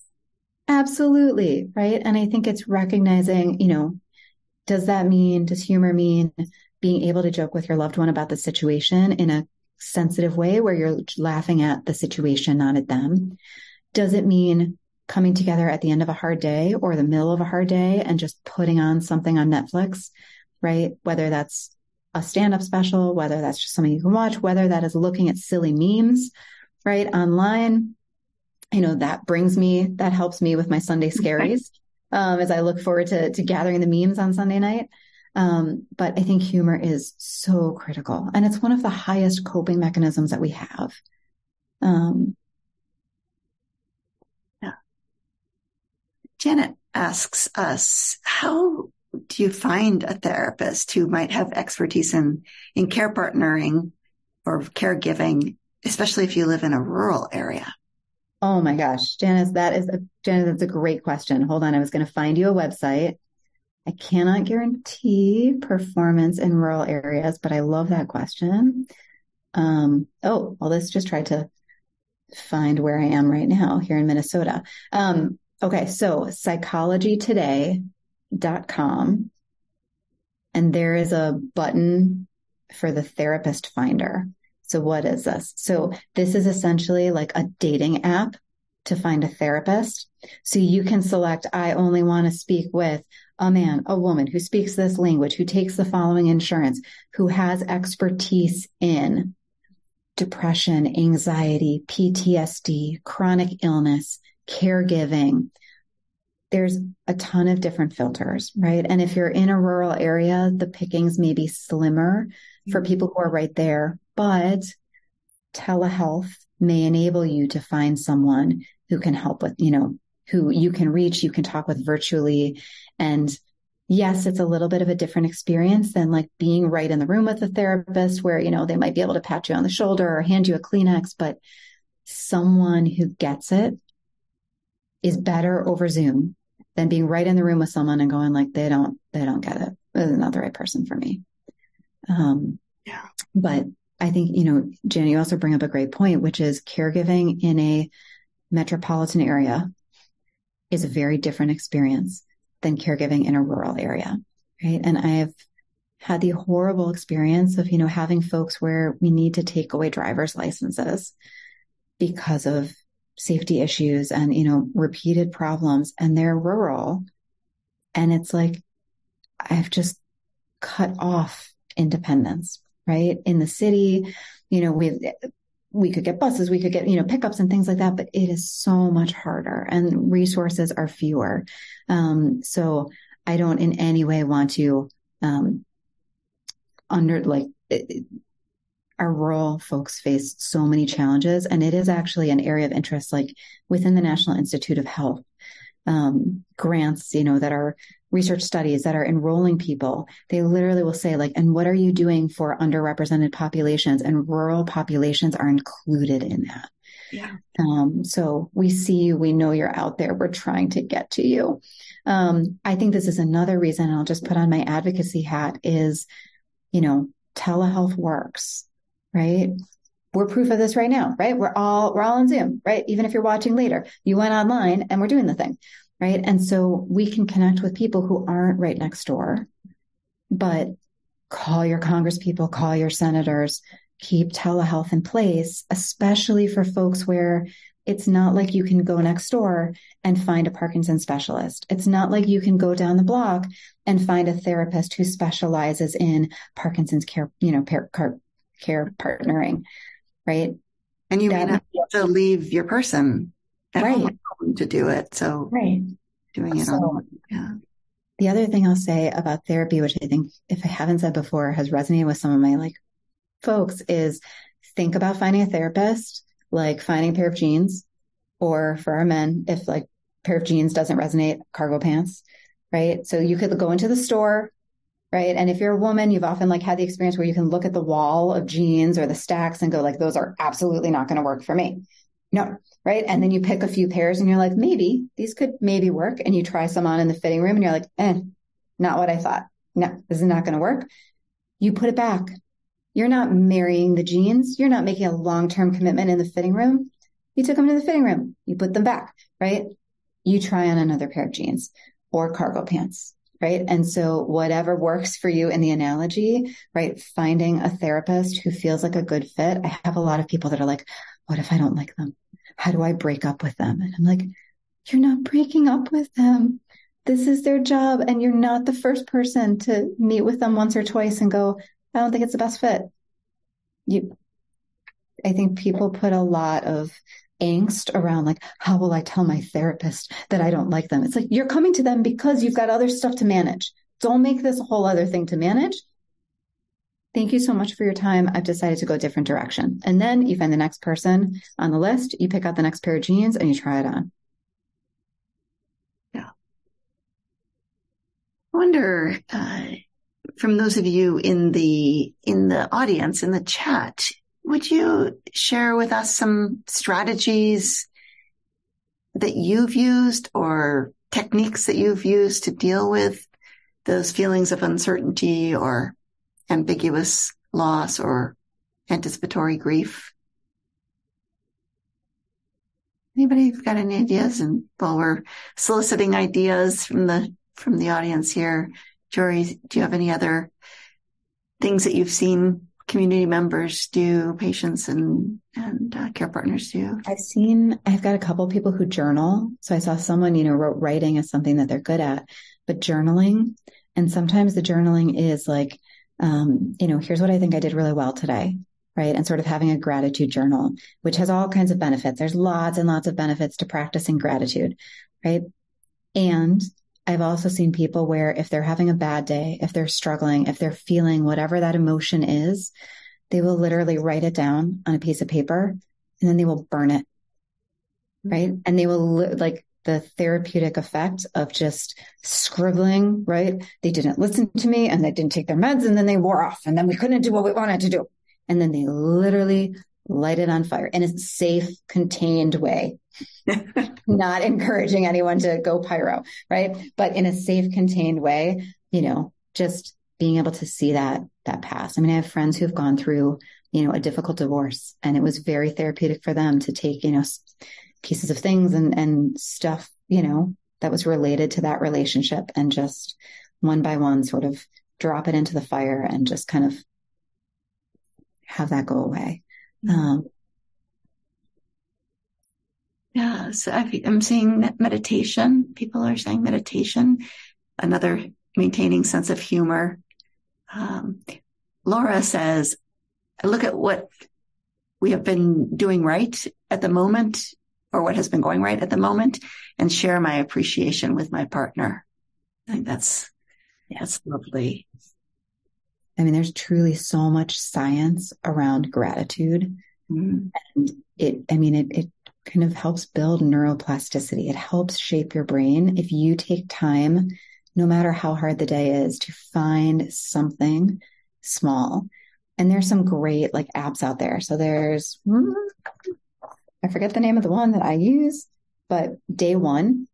Absolutely. Right. And I think it's recognizing, you know, does that mean, does humor mean being able to joke with your loved one about the situation in a sensitive way where you're laughing at the situation, not at them? Does it mean coming together at the end of a hard day or the middle of a hard day and just putting on something on Netflix, right? Whether that's a stand-up special, whether that's just something you can watch, whether that is looking at silly memes, right, online. You know, that brings me, that helps me with my Sunday scaries um, as I look forward to, to gathering the memes on Sunday night. Um, but I think humor is so critical, and it's one of the highest coping mechanisms that we have. Um, yeah. Janet asks us, how do you find a therapist who might have expertise in, in care partnering or caregiving, especially if you live in a rural area? Oh my gosh, Janice, that is a, Janice, that's a great question. Hold on. I was going to find you a website. I cannot guarantee performance in rural areas, but I love that question. Um, oh, well, let's just try to find where I am right now here in Minnesota. Um, okay. So psychology today dot com. And there is a button for the therapist finder. So what is this? So this is essentially like a dating app to find a therapist. So you can select, I only want to speak with a man, a woman who speaks this language, who takes the following insurance, who has expertise in depression, anxiety, P T S D, chronic illness, caregiving. There's a ton of different filters, right? And if you're in a rural area, the pickings may be slimmer for people who are right there, but telehealth may enable you to find someone who can help with, you know, who you can reach, you can talk with virtually. And yes, it's a little bit of a different experience than like being right in the room with a therapist where, you know, they might be able to pat you on the shoulder or hand you a Kleenex, but someone who gets it is better over Zoom than being right in the room with someone and going like, they don't, they don't get it. They're not the right person for me. Um, yeah. But I think, you know, Janet, you also bring up a great point, which is caregiving in a metropolitan area is a very different experience than caregiving in a rural area, right? And I've had the horrible experience of, you know, having folks where we need to take away driver's licenses because of safety issues and, you know, repeated problems, and they're rural. And it's like, I've just cut off independence, right? In the city, you know, we we could get buses, we could get, you know, pickups and things like that, but it is so much harder and resources are fewer. Um, so I don't in any way want to, um, under like, it, our rural folks face so many challenges, and it is actually an area of interest, like within the National Institute of Health, um, grants, you know, that are research studies that are enrolling people. They literally will say like, and what are you doing for underrepresented populations? And rural populations are included in that. Yeah. Um, so we see you, we know you're out there. We're trying to get to you. Um, I think this is another reason, and I'll just put on my advocacy hat, is, you know, telehealth works. Right? We're proof of this right now, right? We're all, we're all on Zoom, right? Even if you're watching later, you went online and we're doing the thing, right? And so we can connect with people who aren't right next door, but call your Congress people, call your senators, keep telehealth in place, especially for folks where it's not like you can go next door and find a Parkinson's specialist. It's not like you can go down the block and find a therapist who specializes in Parkinson's care, you know, par- car- care partnering, right? And you that, may not have to leave your person at right. home to do it. So right. doing it so, online. Yeah. The other thing I'll say about therapy, which I think, if I haven't said before, has resonated with some of my like folks, is think about finding a therapist, like finding a pair of jeans, or for our men, if like a pair of jeans doesn't resonate, cargo pants, right? So you could go into the store, right? And if you're a woman, you've often like had the experience where you can look at the wall of jeans or the stacks and go like, those are absolutely not going to work for me. No. Right. And then you pick a few pairs and you're like, maybe these could maybe work. And you try some on in the fitting room and you're like, eh, not what I thought. No, this is not going to work. You put it back. You're not marrying the jeans. You're not making a long-term commitment in the fitting room. You took them to the fitting room. You put them back, right? You try on another pair of jeans or cargo pants. Right. And so whatever works for you in the analogy, right? Finding a therapist who feels like a good fit. I have a lot of people that are like, what if I don't like them? How do I break up with them? And I'm like, you're not breaking up with them. This is their job. And you're not the first person to meet with them once or twice and go, I don't think it's the best fit. You, I think people put a lot of angst around like, how will I tell my therapist that I don't like them? It's like, you're coming to them because you've got other stuff to manage. Don't make this a whole other thing to manage. Thank you so much for your time. I've decided to go a different direction. And then you find the next person on the list, you pick out the next pair of jeans and you try it on. Yeah. I wonder, uh, from those of you in the, in the audience, in the chat, would you share with us some strategies that you've used or techniques that you've used to deal with those feelings of uncertainty or ambiguous loss or anticipatory grief? Anybody got any ideas? And while we're soliciting ideas from the, from the audience here, Jory, do you have any other things that you've seen community members do, patients and, and uh, care partners do? I've seen, I've got a couple of people who journal. So I saw someone, you know, wrote writing is something that they're good at, but journaling. And sometimes the journaling is like, um, you know, here's what I think I did really well today, right? And sort of having a gratitude journal, which has all kinds of benefits. There's lots and lots of benefits to practicing gratitude, right? And I've also seen people where if they're having a bad day, if they're struggling, if they're feeling whatever that emotion is, they will literally write it down on a piece of paper and then they will burn it. Right. And they will li- like the therapeutic effect of just scribbling, right? They didn't listen to me and they didn't take their meds and then they wore off and then we couldn't do what we wanted to do. And then they literally light it on fire in a safe, contained way. Not encouraging anyone to go pyro, right? But in a safe, contained way, you know, just being able to see that, that pass. I mean, I have friends who've gone through, you know, a difficult divorce and it was very therapeutic for them to take, you know, pieces of things and, and stuff, you know, that was related to that relationship and just one by one sort of drop it into the fire and just kind of have that go away. Um, Yeah, so I've, I'm seeing that meditation. People are saying meditation, another maintaining sense of humor. Um, Laura says, I look at what we have been doing right at the moment or what has been going right at the moment and share my appreciation with my partner. I think that's, yeah, that's lovely. I mean, there's truly so much science around gratitude. Mm-hmm. And it, I mean, it, it kind of helps build neuroplasticity. It helps shape your brain. If you take time, no matter how hard the day is, to find something small. And there's some great like apps out there. So there's, I forget the name of the one that I use, but Day One.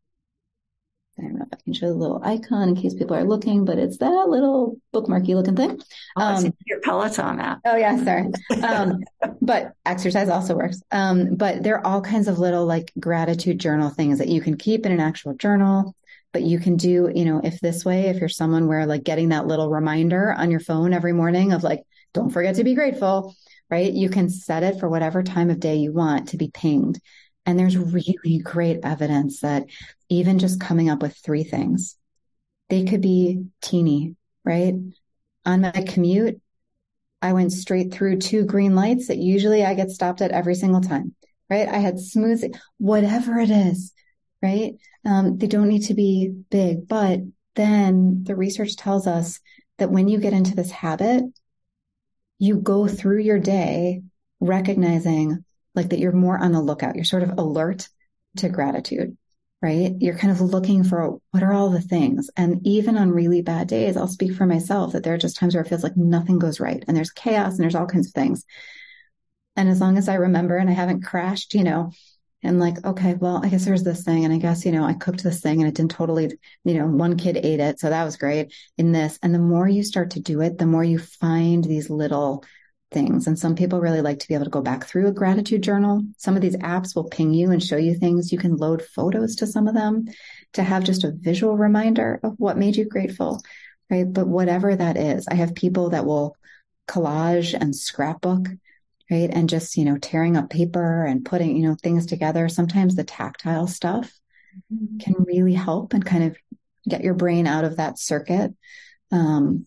I don't know if I can show the little icon in case people are looking, but it's that little bookmarky looking thing. Oh, um, your Peloton app. Oh yeah, sorry. Um, but exercise also works. Um, but there are all kinds of little like gratitude journal things that you can keep in an actual journal, but you can do, you know, if this way, if you're someone where like getting that little reminder on your phone every morning of like, don't forget to be grateful, right? You can set it for whatever time of day you want to be pinged. And there's really great evidence that even just coming up with three things, they could be teeny, right? On my commute, I went straight through two green lights that usually I get stopped at every single time, right? I had smooth, whatever it is, right? Um, they don't need to be big, but then the research tells us that when you get into this habit, you go through your day recognizing like that you're more on the lookout. You're sort of alert to gratitude, right? You're kind of looking for what are all the things. And even on really bad days, I'll speak for myself that there are just times where it feels like nothing goes right and there's chaos and there's all kinds of things. And as long as I remember and I haven't crashed, you know, and like, okay, well, I guess there's this thing. And I guess, you know, I cooked this thing and it didn't totally, you know, one kid ate it. So that was great in this. And the more you start to do it, the more you find these little things. And some people really like to be able to go back through a gratitude journal. Some of these apps will ping you and show you things. You can load photos to some of them to have just a visual reminder of what made you grateful, right? But whatever that is, I have people that will collage and scrapbook, right? And just, you know, tearing up paper and putting, you know, things together. Sometimes the tactile stuff mm-hmm. can really help and kind of get your brain out of that circuit. Um,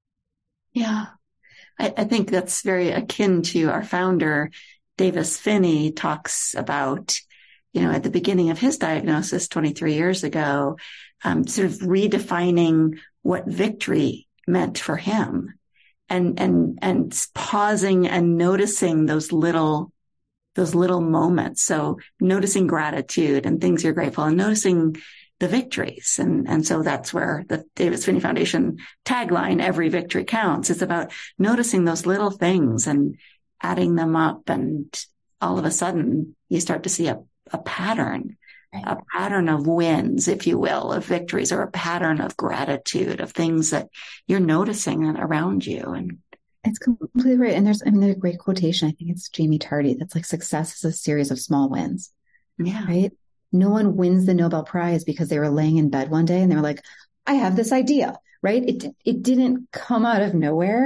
yeah. I, I think that's very akin to our founder, Davis Phinney, talks about, you know, at the beginning of his diagnosis twenty-three years ago, um, sort of redefining what victory meant for him and, and, and pausing and noticing those little, those little moments. So noticing gratitude and things you're grateful and noticing the victories. And, and so that's where the Davis Phinney Foundation tagline, every victory counts. It's about noticing those little things and adding them up. And all of a sudden you start to see a, a pattern, right. a pattern of wins, if you will, of victories, or a pattern of gratitude, of things that you're noticing around you. And it's completely right. And there's, I mean, there's a great quotation. I think it's Jamie Tardy. That's like, success is a series of small wins. Yeah. Right. No one wins the Nobel Prize because they were laying in bed one day and they were like, I have this idea, right? It, it didn't come out of nowhere.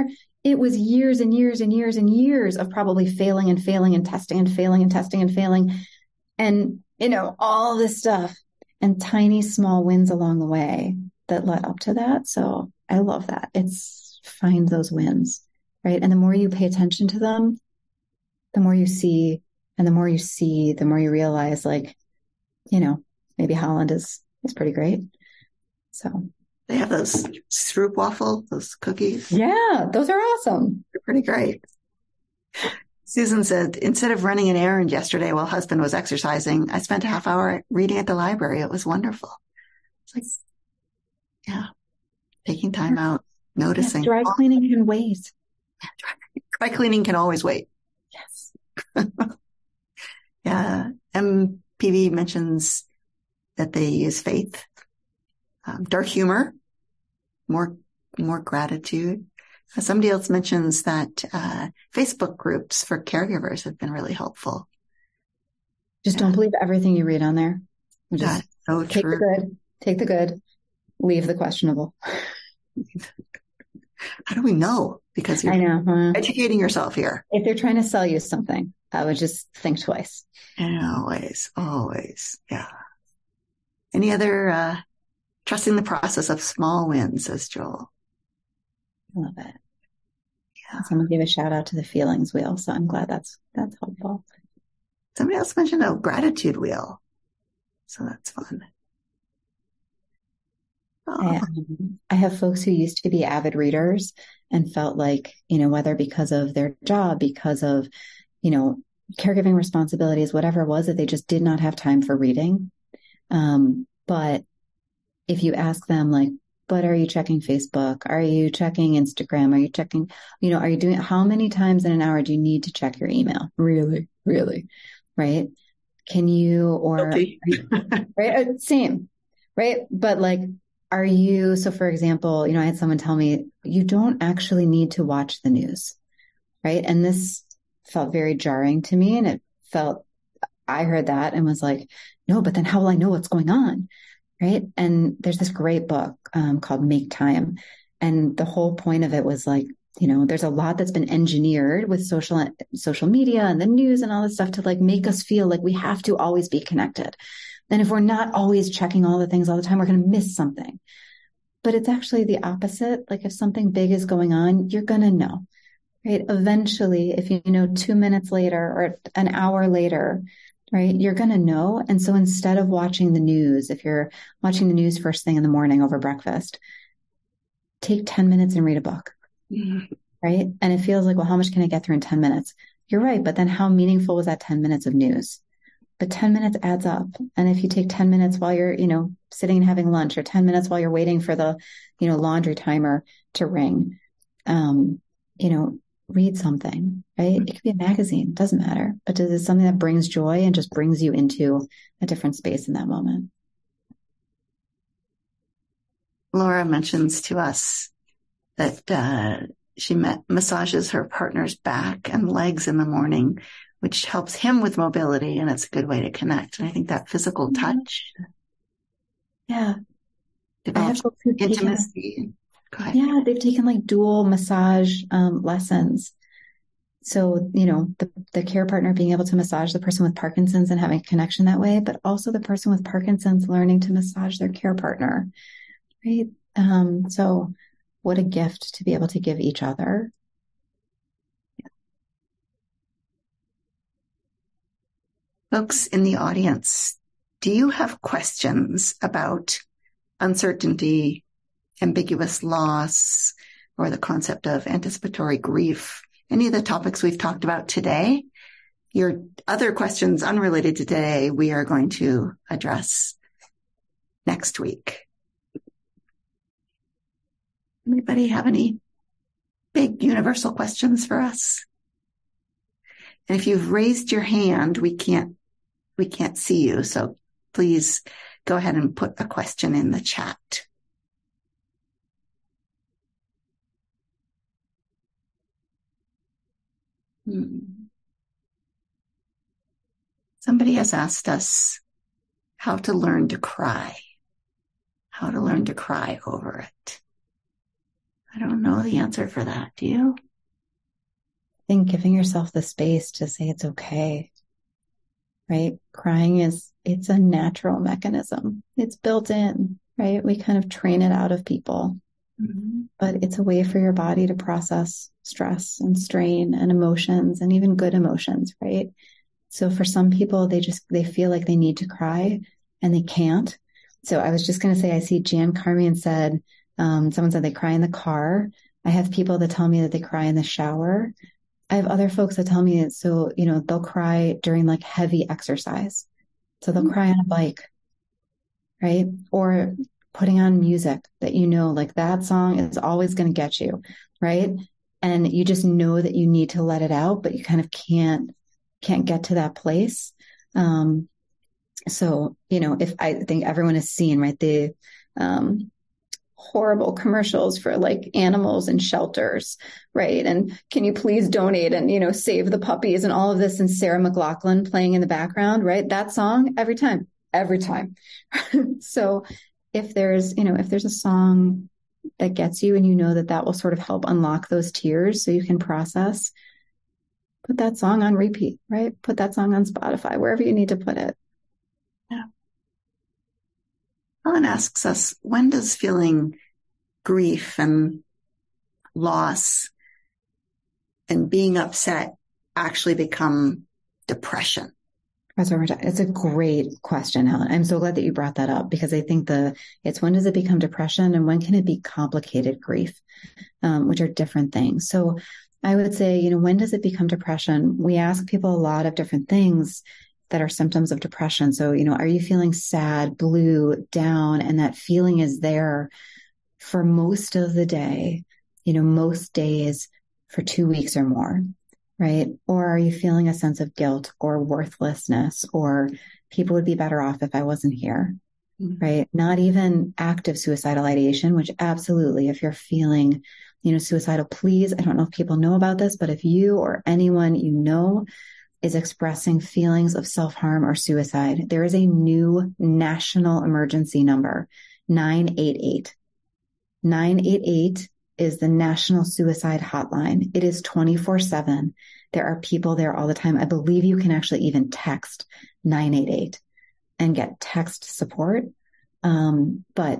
it was years and years and years and years of probably failing and failing and testing and failing and testing and failing. And, you know, all this stuff and tiny, small wins along the way that led up to that. So I love that. It's find those wins, right? And the more you pay attention to them, the more you see, and the more you see, the more you realize, like, you know, maybe Holland is, is pretty great. So they have those stroopwafel, those cookies. Yeah, those are awesome. They're pretty great. Susan said, instead of running an errand yesterday while husband was exercising, I spent a half hour reading at the library. It was wonderful. It's like, yeah, taking time out, noticing. Yeah, dry cleaning can wait. Dry cleaning can always wait. Yes. Yeah. M P V mentions that they use faith, um, dark humor, more, more gratitude. Somebody else mentions that uh, Facebook groups for caregivers have been really helpful. Just yeah. Don't believe everything you read on there. Just That's so take true. the good, take the good, leave the questionable. How do we know? Because you're I know, huh? educating yourself here. If they're trying to sell you something, I would just think twice. And always, always. Yeah. Any other uh, trusting the process of small wins, says Joel. Love it. Yeah. Someone gave a shout out to the feelings wheel. So I'm glad that's, that's helpful. Somebody else mentioned a gratitude wheel. So that's fun. Oh. I, um, I have folks who used to be avid readers and felt like, you know, whether because of their job, because of, you know, caregiving responsibilities, whatever it was, that they just did not have time for reading. Um, but if you ask them, like, but are you checking Facebook? Are you checking Instagram? Are you checking, you know, are you doing, how many times in an hour do you need to check your email? Really, really, right? Can you, or, okay. right? Same, right? But like, are you, so for example, you know, I had someone tell me, you don't actually need to watch the news, right? And this felt very jarring to me. And it felt, I heard that and was like, no, but then how will I know what's going on? Right. And there's this great book um, called Make Time. And the whole point of it was like, you know, there's a lot that's been engineered with social, social media and the news and all this stuff to like make us feel like we have to always be connected. And if we're not always checking all the things all the time, we're going to miss something. But it's actually the opposite. Like if something big is going on, you're going to know, right? Eventually, if you know two minutes later or an hour later, right, you're going to know. And so instead of watching the news, if you're watching the news first thing in the morning over breakfast, take ten minutes and read a book, mm-hmm. right? And it feels like, well, how much can I get through in ten minutes? You're right. But then how meaningful was that ten minutes of news? But ten minutes adds up. And if you take ten minutes while you're, you know, sitting and having lunch, or ten minutes while you're waiting for the, you know, laundry timer to ring, um, you know, read something, right? It could be a magazine, doesn't matter, but is it something that brings joy and just brings you into a different space in that moment? Laura mentions to us that uh, she met, massages her partner's back and legs in the morning, which helps him with mobility, and it's a good way to connect. And I think that physical touch, yeah, develops intimacy. Go ahead. Yeah, they've taken like dual massage um, lessons. So, you know, the, the care partner being able to massage the person with Parkinson's and having a connection that way, but also the person with Parkinson's learning to massage their care partner, right? Um, so what a gift to be able to give each other. Yeah. Folks in the audience, do you have questions about uncertainty, ambiguous loss, or the concept of anticipatory grief? Any of the topics we've talked about today? Your other questions unrelated to today, we are going to address next week. Anybody have any big universal questions for us? And if you've raised your hand, we can't, we can't see you. So please go ahead and put a question in the chat. Hmm. Somebody has asked us how to learn to cry, how to learn to cry over it. I don't know the answer for that. Do you? think giving yourself the space to say it's okay, right? Crying is, it's a natural mechanism. It's built in, right? We kind of train it out of people, mm-hmm. but it's a way for your body to process stress and strain and emotions and even good emotions, right? So for some people, they just, they feel like they need to cry and they can't. So I was just going to say, I see Jan Carmian said, um, someone said they cry in the car. I have people that tell me that they cry in the shower. I have other folks that tell me, so, you know, they'll cry during like heavy exercise. So they'll mm-hmm. cry on a bike, right? Or putting on music that, you know, like that song is always going to get you, right? And you just know that you need to let it out, but you kind of can't, can't get to that place. Um, so, you know, if I think everyone has seen, right, the, um, horrible commercials for like animals and shelters, right? And can you please donate and, you know, save the puppies and all of this, and Sarah McLachlan playing in the background, right? That song every time, every time. So if there's, you know, if there's a song that gets you and you know that that will sort of help unlock those tears so you can process, put that song on repeat, right? Put that song on Spotify, wherever you need to put it. Yeah. Ellen asks us, when does feeling grief and loss and being upset actually become depression? It's a great question, Helen. I'm so glad that you brought that up, because I think the it's when does it become depression and when can it be complicated grief, um, which are different things. So I would say, you know, when does it become depression? We ask people a lot of different things that are symptoms of depression. So, you know, are you feeling sad, blue, down, and that feeling is there for most of the day, you know, most days for two weeks or more, right? Or are you feeling a sense of guilt or worthlessness, or people would be better off if I wasn't here, mm-hmm. right? Not even active suicidal ideation, which absolutely, if you're feeling, you know, suicidal, please, I don't know if people know about this, but if you or anyone you know is expressing feelings of self-harm or suicide, there is a new national emergency number, nine eight eight. nine eight eight is the National Suicide Hotline. It is twenty-four seven. There are people there all the time. I believe you can actually even text nine eight eight and get text support. Um, but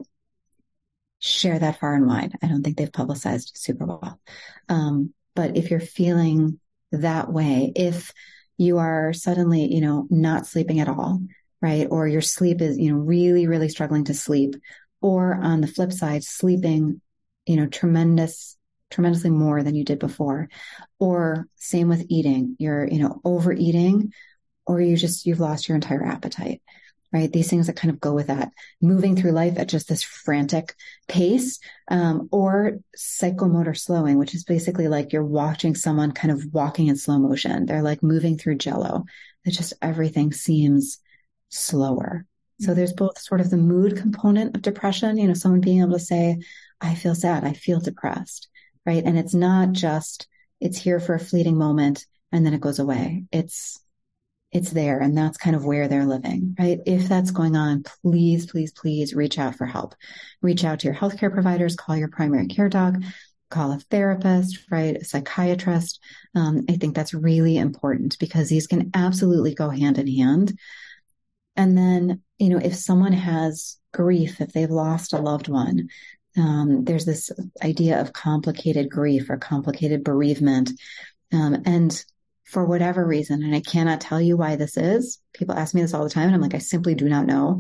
share that far and wide. I don't think they've publicized super well. Um, but if you're feeling that way, if you are suddenly, you know, not sleeping at all, right? Or your sleep is, you know, really, really struggling to sleep. Or on the flip side, sleeping, you know, tremendous, tremendously more than you did before. Or same with eating, you're, you know, overeating, or you just, you've lost your entire appetite, right? These things that kind of go with that, moving through life at just this frantic pace, um, or psychomotor slowing, which is basically like you're watching someone kind of walking in slow motion. They're like moving through jello. It's just everything seems slower. So there's both sort of the mood component of depression, you know, someone being able to say, I feel sad, I feel depressed, right? And it's not just, it's here for a fleeting moment and then it goes away. It's, it's there. And that's kind of where they're living, right? If that's going on, please, please, please reach out for help. Reach out to your healthcare providers, call your primary care doc, call a therapist, right? A psychiatrist. Um, I think that's really important because these can absolutely go hand in hand. And then, you know, if someone has grief, if they've lost a loved one, um, there's this idea of complicated grief or complicated bereavement. Um, and for whatever reason, and I cannot tell you why this is, people ask me this all the time, and I'm like, I simply do not know.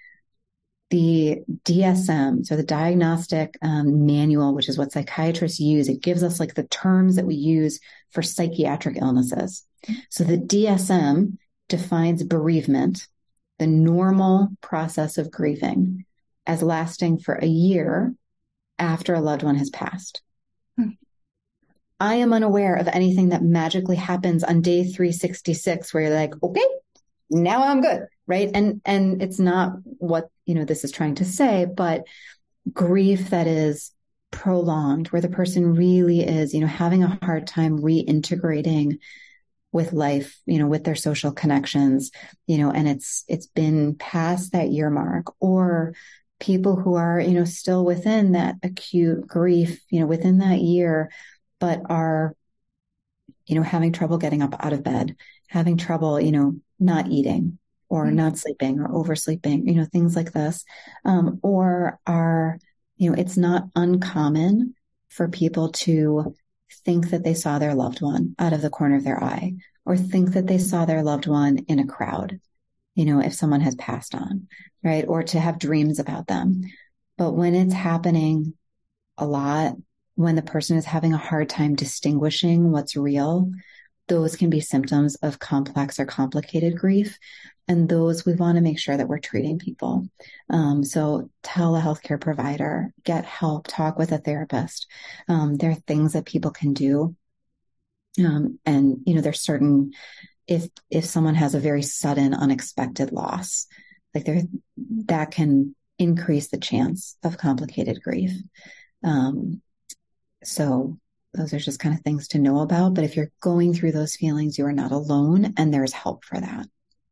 The D S M, so the Diagnostic um, Manual, which is what psychiatrists use, it gives us like the terms that we use for psychiatric illnesses. So the D S M defines bereavement, the normal process of grieving, as lasting for a year after a loved one has passed. Hmm. I am unaware of anything that magically happens on day three sixty-six where you're like, okay, now I'm good, right? And, and it's not what, you know, this is trying to say, but grief that is prolonged, where the person really is, you know, having a hard time reintegrating with life, you know, with their social connections, you know, and it's, it's been past that year mark, or people who are, you know, still within that acute grief, you know, within that year, but are you know, having trouble getting up out of bed, having trouble, you know, not eating or mm-hmm. not sleeping or oversleeping, you know, things like this, um, or are, you know, it's not uncommon for people to think that they saw their loved one out of the corner of their eye, or think that they saw their loved one in a crowd, you know, if someone has passed on, right? Or to have dreams about them. But when it's happening a lot, when the person is having a hard time distinguishing what's real, those can be symptoms of complex or complicated grief. And those we want to make sure that we're treating people. Um, so tell a healthcare provider, get help, talk with a therapist. Um, there are things that people can do. Um, and, you know, there's certain, if, if someone has a very sudden, unexpected loss, like there, that can increase the chance of complicated grief. Um, so those are just kind of things to know about. But if you're going through those feelings, you are not alone, and there's help for that.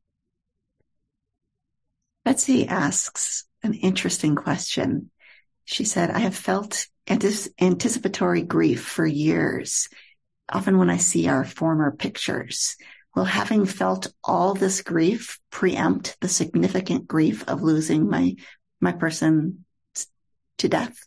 Betsy asks an interesting question. She said, I have felt antis- anticipatory grief for years, often when I see our former pictures. Will having felt all this grief preempt the significant grief of losing my, my person to death?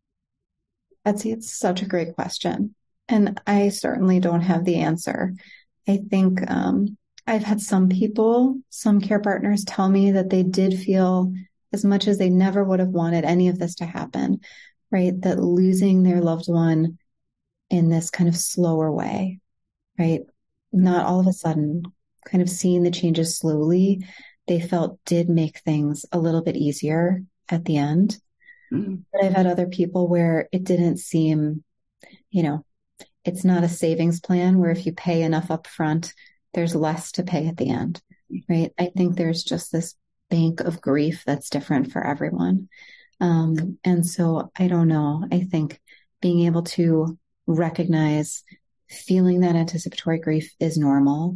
Betsy, it's such a great question. And I certainly don't have the answer. I think, um, I've had some people, some care partners tell me that they did feel as much as they never would have wanted any of this to happen, right? That losing their loved one in this kind of slower way, right? Not all of a sudden, kind of seeing the changes slowly, they felt did make things a little bit easier at the end. Mm-hmm. But I've had other people where it didn't seem, you know, it's not a savings plan where if you pay enough up front, there's less to pay at the end, right? I think there's just this bank of grief that's different for everyone. Um, and so I don't know. I think being able to recognize feeling that anticipatory grief is normal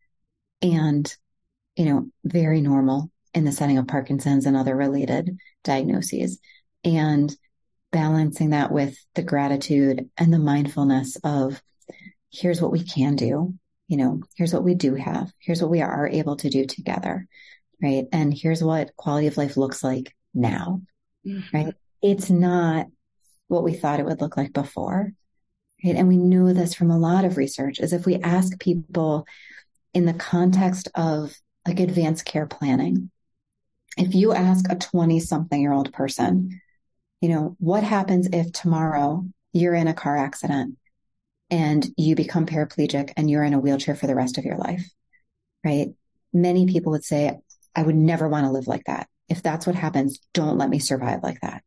and, you know, very normal in the setting of Parkinson's and other related diagnoses, and balancing that with the gratitude and the mindfulness of here's what we can do. You know, here's what we do have. Here's what we are able to do together, right? And here's what quality of life looks like now, mm-hmm. right? It's not what we thought it would look like before, right? And we know this from a lot of research, is if we ask people in the context of like advanced care planning, if you ask a twenty-something-year-old person, you know, what happens if tomorrow you're in a car accident and you become paraplegic and you're in a wheelchair for the rest of your life, right? Many people would say, I would never want to live like that. If that's what happens, don't let me survive like that.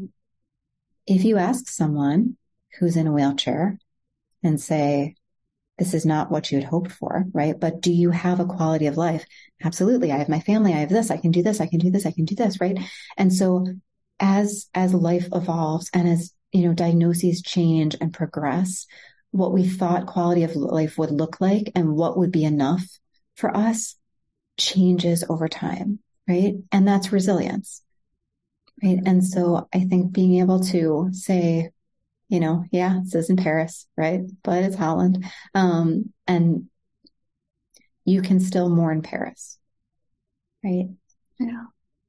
If you ask someone who's in a wheelchair and say, this is not what you had hoped for, right? But do you have a quality of life? Absolutely. I have my family. I have this. I can do this. I can do this. I can do this, right? And so as, as life evolves and as, you know, diagnoses change and progress, what we thought quality of life would look like and what would be enough for us changes over time, right? And that's resilience, right? And so I think being able to say, you know, yeah, this is in Paris, right? But it's Holland. Um, and you can still mourn Paris, right? Yeah.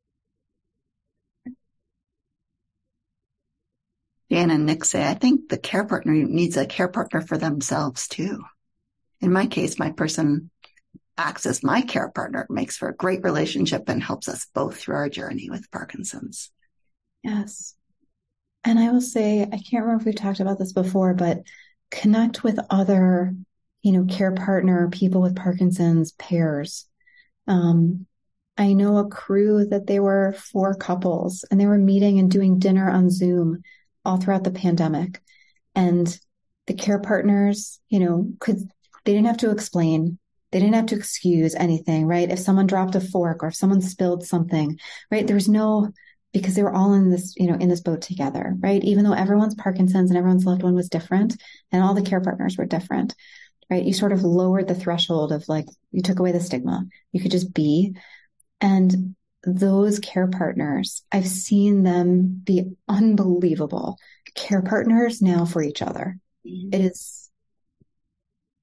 Dan and Nick say, I think the care partner needs a care partner for themselves too. In my case, my person acts as my care partner, makes for a great relationship and helps us both through our journey with Parkinson's. Yes. And I will say, I can't remember if we've talked about this before, but connect with other, you know, care partner, people with Parkinson's pairs. Um, I know a crew that they were four couples and they were meeting and doing dinner on Zoom all throughout the pandemic. And the care partners, you know, could, they didn't have to explain. They didn't have to excuse anything, right? If someone dropped a fork or if someone spilled something, right? There was no, because they were all in this, you know, in this boat together, right? Even though everyone's Parkinson's and everyone's loved one was different and all the care partners were different, right? You sort of lowered the threshold of like, you took away the stigma. You could just be. And those care partners, I've seen them be unbelievable care partners now for each other. Mm-hmm. It is,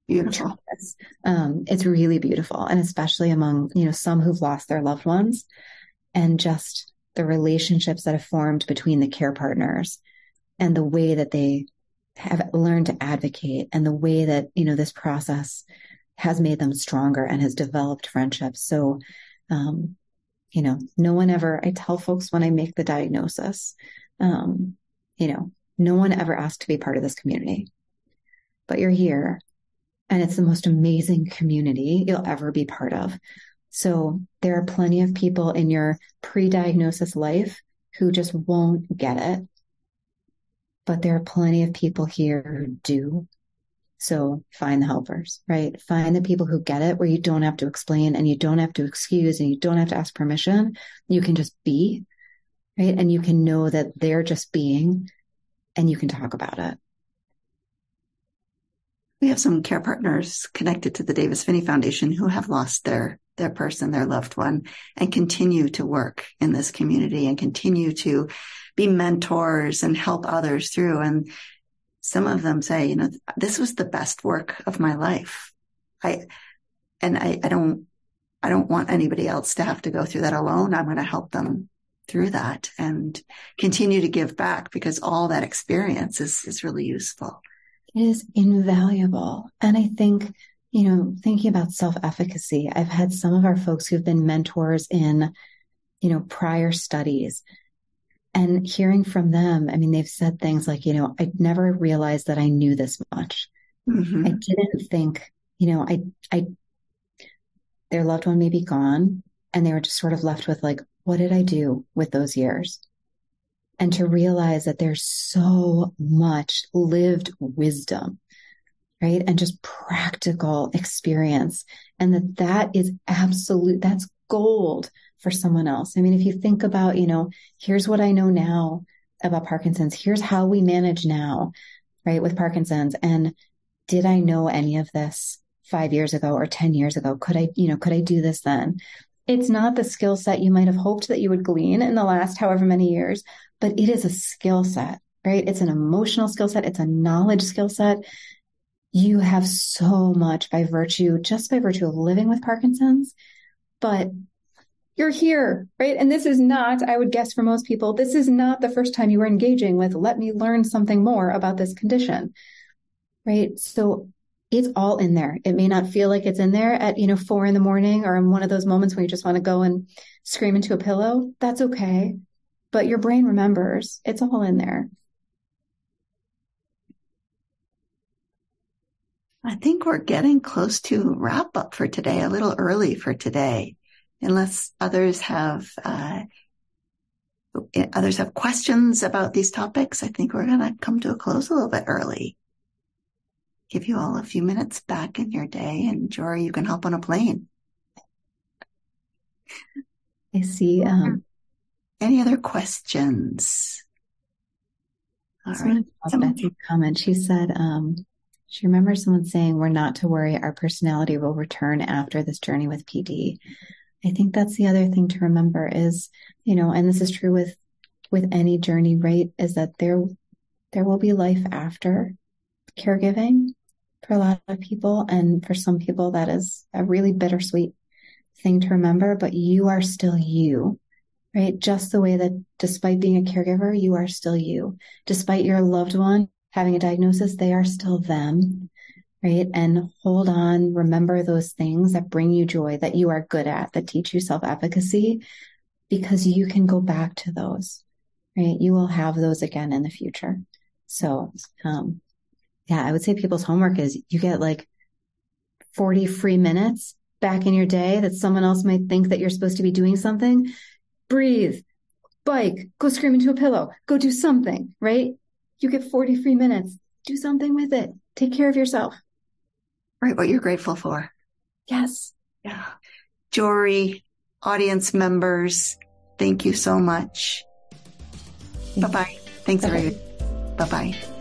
Beautiful. It's, um, it's really beautiful. And especially among, you know, some who've lost their loved ones, and just the relationships that have formed between the care partners and the way that they have learned to advocate, and the way that, you know, this process has made them stronger and has developed friendships. So, um, you know, no one ever, I tell folks when I make the diagnosis, um, you know, no one ever asked to be part of this community, but you're here, and it's the most amazing community you'll ever be part of. So there are plenty of people in your pre-diagnosis life who just won't get it, but there are plenty of people here who do. So find the helpers, right? Find the people who get it, where you don't have to explain and you don't have to excuse and you don't have to ask permission. You can just be, right? And you can know that they're just being, and you can talk about it. We have some care partners connected to the Davis Phinney Foundation who have lost their, their person, their loved one, and continue to work in this community and continue to be mentors and help others through. And some of them say, you know, this was the best work of my life. I, and I, I don't, I don't want anybody else to have to go through that alone. I'm going to help them through that and continue to give back, because all that experience is, is really useful. It is invaluable. And I think, you know, thinking about self-efficacy, I've had some of our folks who've been mentors in, you know, prior studies. And hearing from them, I mean, they've said things like, you know, I never realized that I knew this much. Mm-hmm. I didn't think, you know, I, I, their loved one may be gone, and they were just sort of left with like, what did I do with those years? And to realize that there's so much lived wisdom, right? And just practical experience. And that that is absolute, that's gold for someone else. I mean, if you think about, you know, here's what I know now about Parkinson's. Here's how we manage now, right, with Parkinson's. And did I know any of this five years ago or ten years ago? Could I, you know, could I do this then? It's not the skill set you might have hoped that you would glean in the last however many years, but it is a skill set, right? It's an emotional skill set. It's a knowledge skill set. You have so much by virtue, just by virtue of living with Parkinson's, but you're here, right? And this is not, I would guess for most people, this is not the first time you were engaging with, let me learn something more about this condition, right? So it's all in there. It may not feel like it's in there at, you know, four in the morning or in one of those moments when you just want to go and scream into a pillow. That's okay. But your brain remembers. It's all in there. I think we're getting close to wrap up for today, a little early for today. Unless others have, uh, others have questions about these topics, I think we're going to come to a close a little bit early. Give you all a few minutes back in your day, and Jory, you can hop on a plane. I see. Um, Any other questions? All right. Betsy's comment. She said, um, she remembers someone saying, we're not to worry. Our personality will return after this journey with P D. I think that's the other thing to remember is, you know, and this is true with, with any journey, right? Is that there, there will be life after caregiving for a lot of people. And for some people, that is a really bittersweet thing to remember, but you are still you, right? Just the way that despite being a caregiver, you are still you. Despite your loved one having a diagnosis, they are still them. Right? And hold on, remember those things that bring you joy, that you are good at, that teach you self-efficacy, because you can go back to those, right? You will have those again in the future. So, um, yeah, I would say people's homework is you get like forty free minutes back in your day that someone else might think that you're supposed to be doing something. Breathe, bike, go scream into a pillow, go do something, right? You get forty free minutes. Do something with it. Take care of yourself. Right, what you're grateful for. Yes. Yeah. Jory, audience members, thank you so much. Thank Bye-bye. You. Thanks, Bye-bye. everybody. Bye-bye.